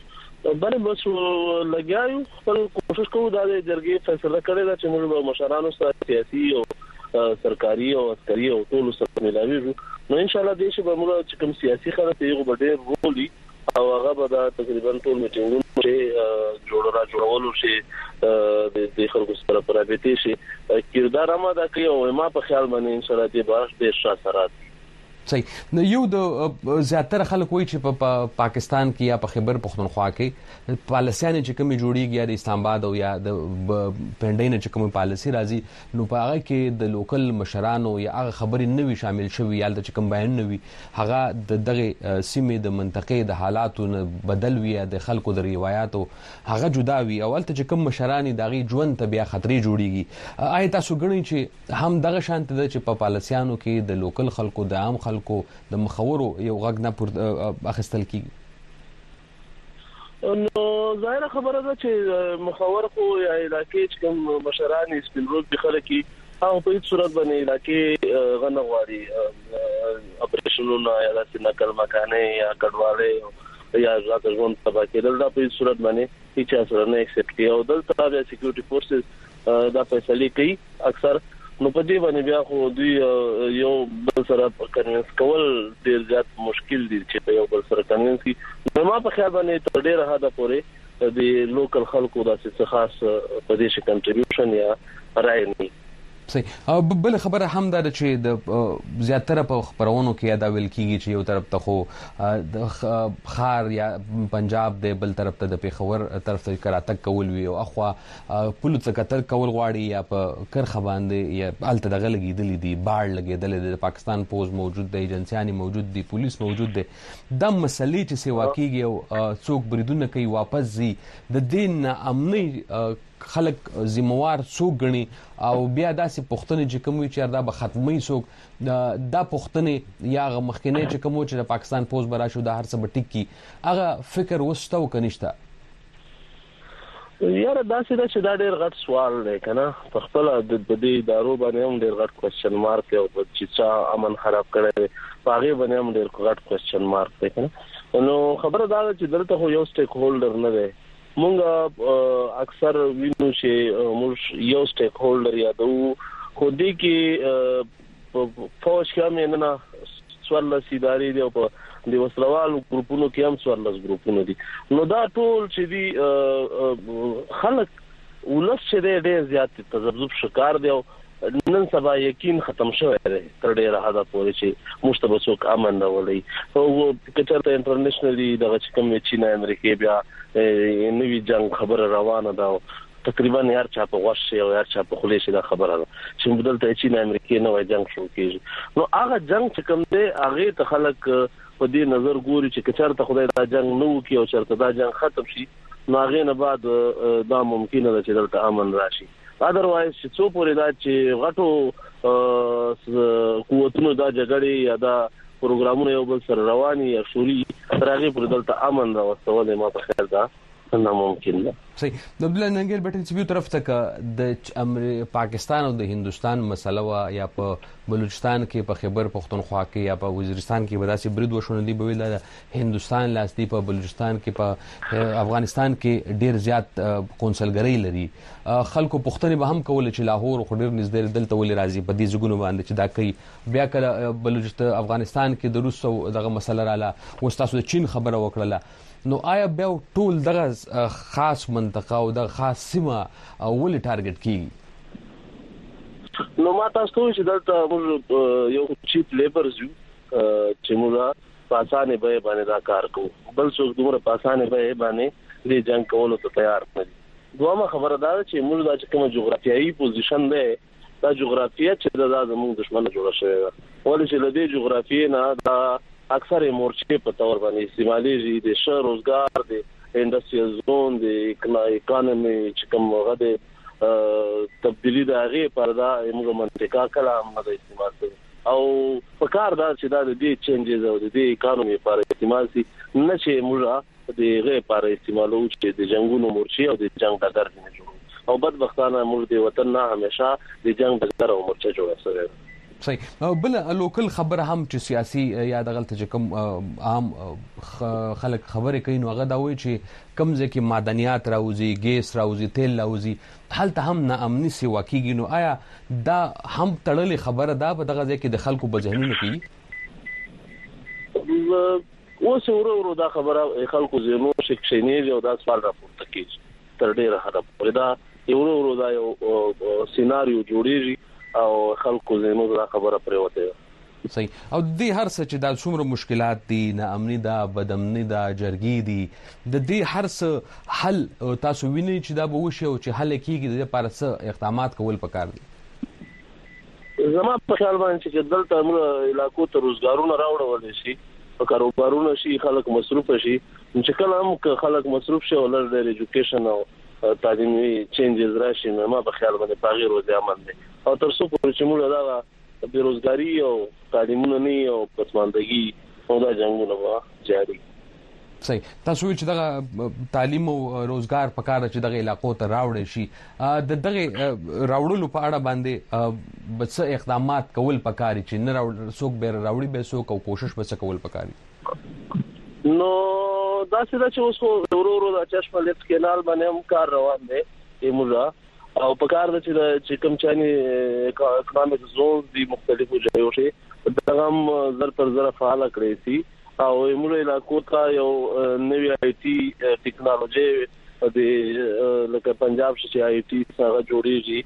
بل بس لګیاو خپل کوشش کوو دا د جرګې فیصله کړې ده چې موږ مشرانو سره سیاسي او سرکاري او عسکري او ټول سره ملاوي نو ان شاء الله د شي به موږ چې کوم سیاسي خلک یو ډېر رولي او هغه به دا تقریبا ټول میټینګونه چې جوړولو شي د خلکو سره پرابطي شي کردار ما دا کوي او ما په خیال باندې ان شاء الله دې باش د شاسرات
صحیح نو یو د زیاتره خلک وایي چې په پاکستان کې یا په خیبر پختونخوا کې پالیسیان چې کومي جوړیږي یا د اسلام آباد او یا د پندین چې کومي پالیسی راځي نو په هغه کې د لوکل مشرانو یا هغه خبرې نوي شامل شوي یا د کوم بیان نوي هغه د دغه سیمې د منطقې د حالاتو بدل وي د خلکو د روایتو هغه جدا وي او ولته چې کوم مشران دغه ژوند ته بیا خطرې جوړیږي آیا تاسو ګڼئ چې هم دغه شانت د چې په پالیسیانو کې د لوکل خلکو د عام خلکو د مخورو یو غږ نه اخیستل کیږي
نو ظاهر خبره ده چې مخور خو یا علاقې چې کوم مشران سپینرود به خلک او په هیڅ صورت باندې علاقې غنغواړي اپریشنونه یا د نقل مکانې یا کډواله یا ځکه ژوند تبا کېدل دا په هیڅ صورت باندې هیڅ اثر نه ایکسپټ کوي او دلته د سکیورټي فورسز دا فیصله کوي اکثر نو په دې باندې بیا خو دوی یو بل سره کنوینس کول ډیر زیات مشکل دي چې په یو بل سره کنوینس کی نو ما په خیال باندې تر ډیره حد پورې د لوکل خلکو د څه خاص په دې شي کنټریبیوشن یا رائے نه
صحیح بل خبره هم دا چې د زیاتره په خبرونو کې دا ویل کیږي چې یو طرف ته خو د خار یا پنجاب د بل طرف ته د پیښور طرف ته کراتک کول وی او اخوا پولیس قتل کول غواړي یا په کرخه باندې یا الته دغه لګیدلې دي باړ لګیدلې د پاکستان پوز موجود دی ایجنسياني موجود دي پولیس موجود دي د مسلې چې سیوا کیږي او څوک بریدونه کوي واپس زی د دین امني خلک ذمہوار څوک غني او بیا داسې پښتنې چې کوم چې دا به ختمي څوک دا پښتنې یا مخکنه چې کوم چې د پاکستان پوز برا شو د هر څه بټیک کی هغه فکر وستو کنيشته
یاره داسې دا چې دا ډېر غټ سوال دی کنه په خپل د دې دارو باندې هم ډېر غټ کوېسچن مارک او چې څا امن خراب کړي پاغي باندې هم ډېر غټ کوېسچن مارک دی کنه نو خبره دا چې دلته خو یو سټیک هولډر نه دی مونږ اکثر وینو چې موږ یو سټیک هولډر یادو خو دې کې فوج کې هم نه سوال سیداری دی او په د وسلوالو ګروپونو کې هم سوالس ګروپونه دي نو دا ټول چې دي خلک ولس چې ډېر زیات تذبذب شکار دی او نن سبا یقین ختم شوی دی تر ډېره حد پورې چې مشتبه امن راولي او کچرته انټرنیشنلی دغه چې کوم چین امریکا بیا نوی جنگ خبر روانه ده تقریبا هر چا په غوښ او هر چا په خولې شي دا خبره ده چې بدلته چین امریکا نوی جنگ شروع کیږي نو هغه جنگ چې کوم دی هغه ته خلک په دې نظر ګوري چې کچرته خدای دا جنگ نو کی او چرته دا جنگ ختم شي نو هغه نه بعد دا ممکن ده چې دلته امن راشي اذروایز چې څو پورې دا چې غټو قوتونو دا جګړې یا دا پروګرامونه یو بل سره رواني یا شوري راغي پر دلته امن راوستول ما په خیال دا ناممکن ده
صحیح د بل ننګل بټن چې یو طرف ته د پاکستان او د هندستان مسله وا یا په بلوچستان کې په خیبر پختونخوا کې یا په وزیرستان کې بداسي برید وشونه دی بویل د هندستان لاستی په بلوچستان کې په افغانستان کې ډیر زیات قونسلګری لري خلکو پښتني به هم کول چې لاهور خو ډیر نږدې دلته ولې راځي په دې ځګونو باندې چې دا کوي بیا کله بلوچستان افغانستان کې د روس او دغه مسله رااله وستاسو د چین خبره وکړه نو آیا بیا ټول دغه خاص منطقه او د خاص سیمه ولې ټارګټ کیږي
نو ما تاسو ته چې دلته موږ یو چیپ لیبرز یو چې موږ په اسانه به باندې دا کار کوو بل څوک دومره په اسانه به باندې دې جنگ کولو ته تیار نه دي دوامه خبره ده چې موږ د کومه جغرافیایي پوزیشن ده دا جغرافیه چې دا زموږ دښمنه جوړه شوې ده ولې چې د دې جغرافیې نه دا اکثر مورچې په تور باندې استعمالي دي ش روزګار دي انډستریال زون دي اکانومي چې کوم غده تبدیلی د هغه پردا موږ منطقه کلام نه استعمال کوي او په کار دا چې دا د دې چینجز او د دې اکانومي پر استعمال سي نه چې موږ د هغه پر استعمالو چې د جنگونو مورچې او د جنگ دګر نه جوړو او بدبختانه موږ د وطن نه همیشه د جنگ دګر او مورچې جوړه سره
صحیح. بل لوکل خبره هم چې سیاسي یا دغلت چې کوم عام خلک خبرې کوي نو هغه دا وایي چې کوم ځای کې معدنیات راوځي، ګیس راوځي، تیل راوځي، هلته هم ناامني سیوا کیږي. نو آیا دا هم تړلې خبره ده په دغه ځای کې د خلکو په ذهنونو کې؟
اوس ورو دا خبره خلکو زینو شکشنیږي او دا سوال راپورته کیږي تر ډیره حد پورې. دا ورو دا یو سيناريو جوړیږي او خلکو زینو دا خبره پریوته.
صحیح. او د هر څه چې دا څومره مشکلات دي، ناامني ده، بدامني ده، جرګي دي، د دې هر څه حل تاسو وینئ چې دا به وشي او چې حل کیږي د لپاره څه اقدامات کول پکار دي؟
زما په خیال باندې چې دلته موږ علاقو ته روزګارونه راوړل شي، کاروبارونه شي، خلک مصروف شي. چې کله هم خلک مصروف شي او لږ د ایجوکیشن او تعلیمي چینجز راشي نو ما په خیال باندې پاغي روزي عمل دي. او تر څو پورې چې موږ دا بیروزګاری او تعلیمونه نه او پسماندګي او دا جنگونه جاری.
صحیح. تاسو چې دغه تعلیم او روزګار په کار چې دغه علاقو ته راوړل شي، د دغه راوړلو په اړه باندې بس اقدامات کول پکاري چې نه راوړل څوک به راوړي به څوک او کوشش به څه کول پکاري؟
نو دا څه چې اوس ورو د چشمه لیفت کینال باندې هم کار روان دی ایموزا او په کار د چې کوم چاني اکونومیک زونز دی مختلفو ځایو کې دا هم زر پر زر فعال کړی سي او ایموزا علاقو ته یو نوی آی ټي ټیکنالوژي د لکه پنجاب چې آی ټي څنګه جوړیږي،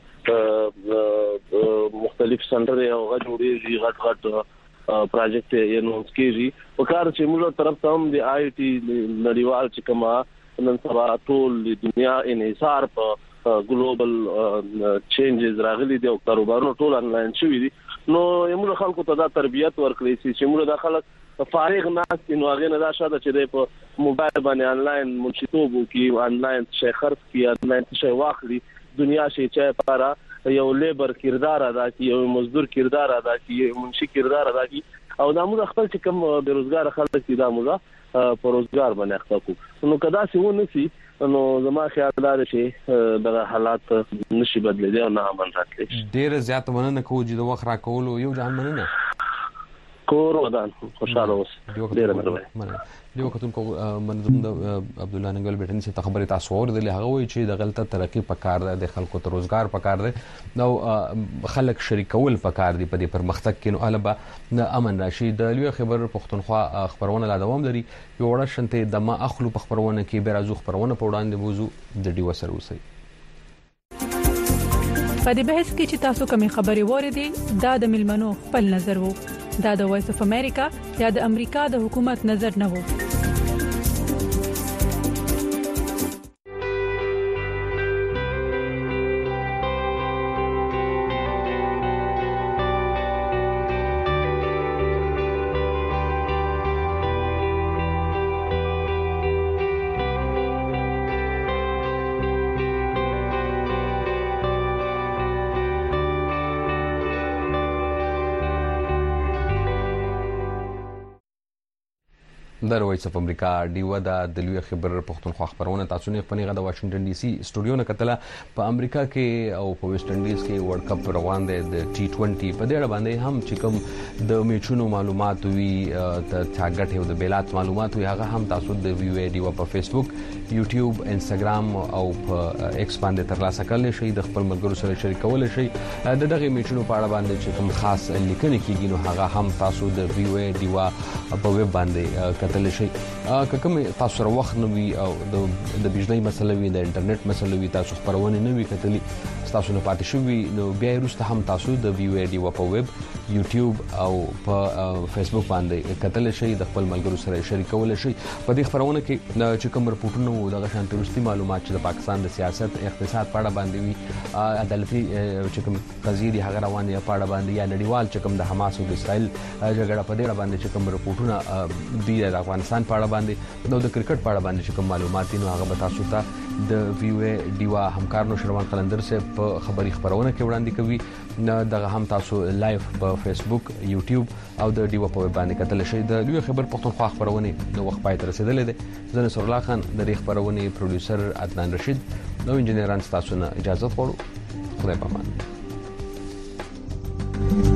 مختلف سنټر او غا جوړیږي، غټ پروجیکټ یې نوز کیږي. په کار چې موږ طرف ته هم د آی ټي نړیوال چې کما نن سبا ټول د دنیا انحصار په ګلوبل چینجز راغلي دي او کاروبارونه ټول انلاین شوي دي. نو موږ خلکو ته دا تربیت ورکړی چې موږ د خلک فارغ ناس نو هغه نه دا شاده چې په موبایل باندې انلاین منشطوب کی، انلاین شي خرڅ کی، انلاین شي واخلي، دنیا شي چې لپاره یو لیبر کردار ادا کی، یو مزدور کردار ادا کی، یو منشي کردار ادا کی. او دا موږ خپل چې کوم بیروزګار خلک دي دا موږ په روزګار باندې اخته. نو کدا سی و نسی نو زما خیال دا چې دغه حالات نشي بدلېدي او نه امن راتلی.
ډیر زیات مننه کوم چې د وخت را کولو یو ځان مننه
کور ودان خوشاله اوس. ډیر مننه.
دیو کتونکو منظوم د عبد الله ننګل بیٹنی سے خبرې تاسو اوریدلې. هغه وایي چې د غلطه ترقی پکار ده، د خلکو ته روزګار پکار ده، نو خلک شریکول پکار دي په دې پرمختګ کې. نو البته امن راشي. د لوی خبر پښتونخوا خبرونه لا دوام لري. یو وړه شنته د ما اخلو په خبرونه کې به راځو خبرونه په وړاندې موضوع د ډیو سره وسی.
په دې بحث کې چې تاسو کومې خبرې وریدي دا د ملمنو خپل نظر وو، دا د وایس اف امریکا یا د امریکا د حکومت نظر نه وو.
د وایس اف امریکا ډیو د لوی خبر پښتونخوا خبرونه تاسو نه پنیغه د واشنگټن ډي سي سټوډیو نه کتله. په امریکا کې او په ویسټ انډیز کې ورلد کپ روان دی د ټي 20 په دې اړه باندې هم چې کوم د میچونو معلومات وي، د تاګټ او د بیلات معلومات وي، هغه هم تاسو د ویو ډیو په فیسبوک، یوټیوب، انستګرام او په ایکس باندې ترلاسه کولای شئ. د خپل ملګرو سره شریکول شئ. د دغه میچونو په اړه باندې چې کوم خاص لیکنې کیږي نو هغه هم تاسو د ویو ډیو په ویب باندې کتل شي. که کوم تاسو سره وخت نو وي او د بجلی مسله وي، د انټرنیټ مسله وي، تاسو خبرونه نه وي کتلی، تاسو نه پاتې شوی نو بیا وروسته هم تاسو د ویو ډیو په ویب، یوټیوب او په فیسبوک باندې کتل شي. د خپل ملګرو سره شریکول شي. په دې خبرونه کې چې کوم رپورټونه د غشان ترستی معلومات چې د پاکستان د سیاست، اقتصاد په اړه باندې وي، عدالتي چې کوم قضیې دي هغه روانه په اړه باندې، یا نړیوال چې کوم د حماس او د اسرائیل جګړه په دې اړه باندې چې کوم رپورټونه دي د افغانستان په اړه باندې نو د کرکټ په اړه باندې چې کوم معلومات دي نو هغه به تاسو ته د ویو ډیو همکار نو شروان قلندر سے په خبري خبرونه کې وړاندې کوي. دغه هم تاسو لایو په فیسبوک، یوټیوب او د ډیو په باندې کتل شئ. د لوی خبر پښتونخوا خبرونه نو وخت پای ته رسیدلې ده. زه نصر الله خان د دې خبرونه پروډوسر عدنان رشید نو انجنیران تاسو نه اجازه غواړو. خدای پامان.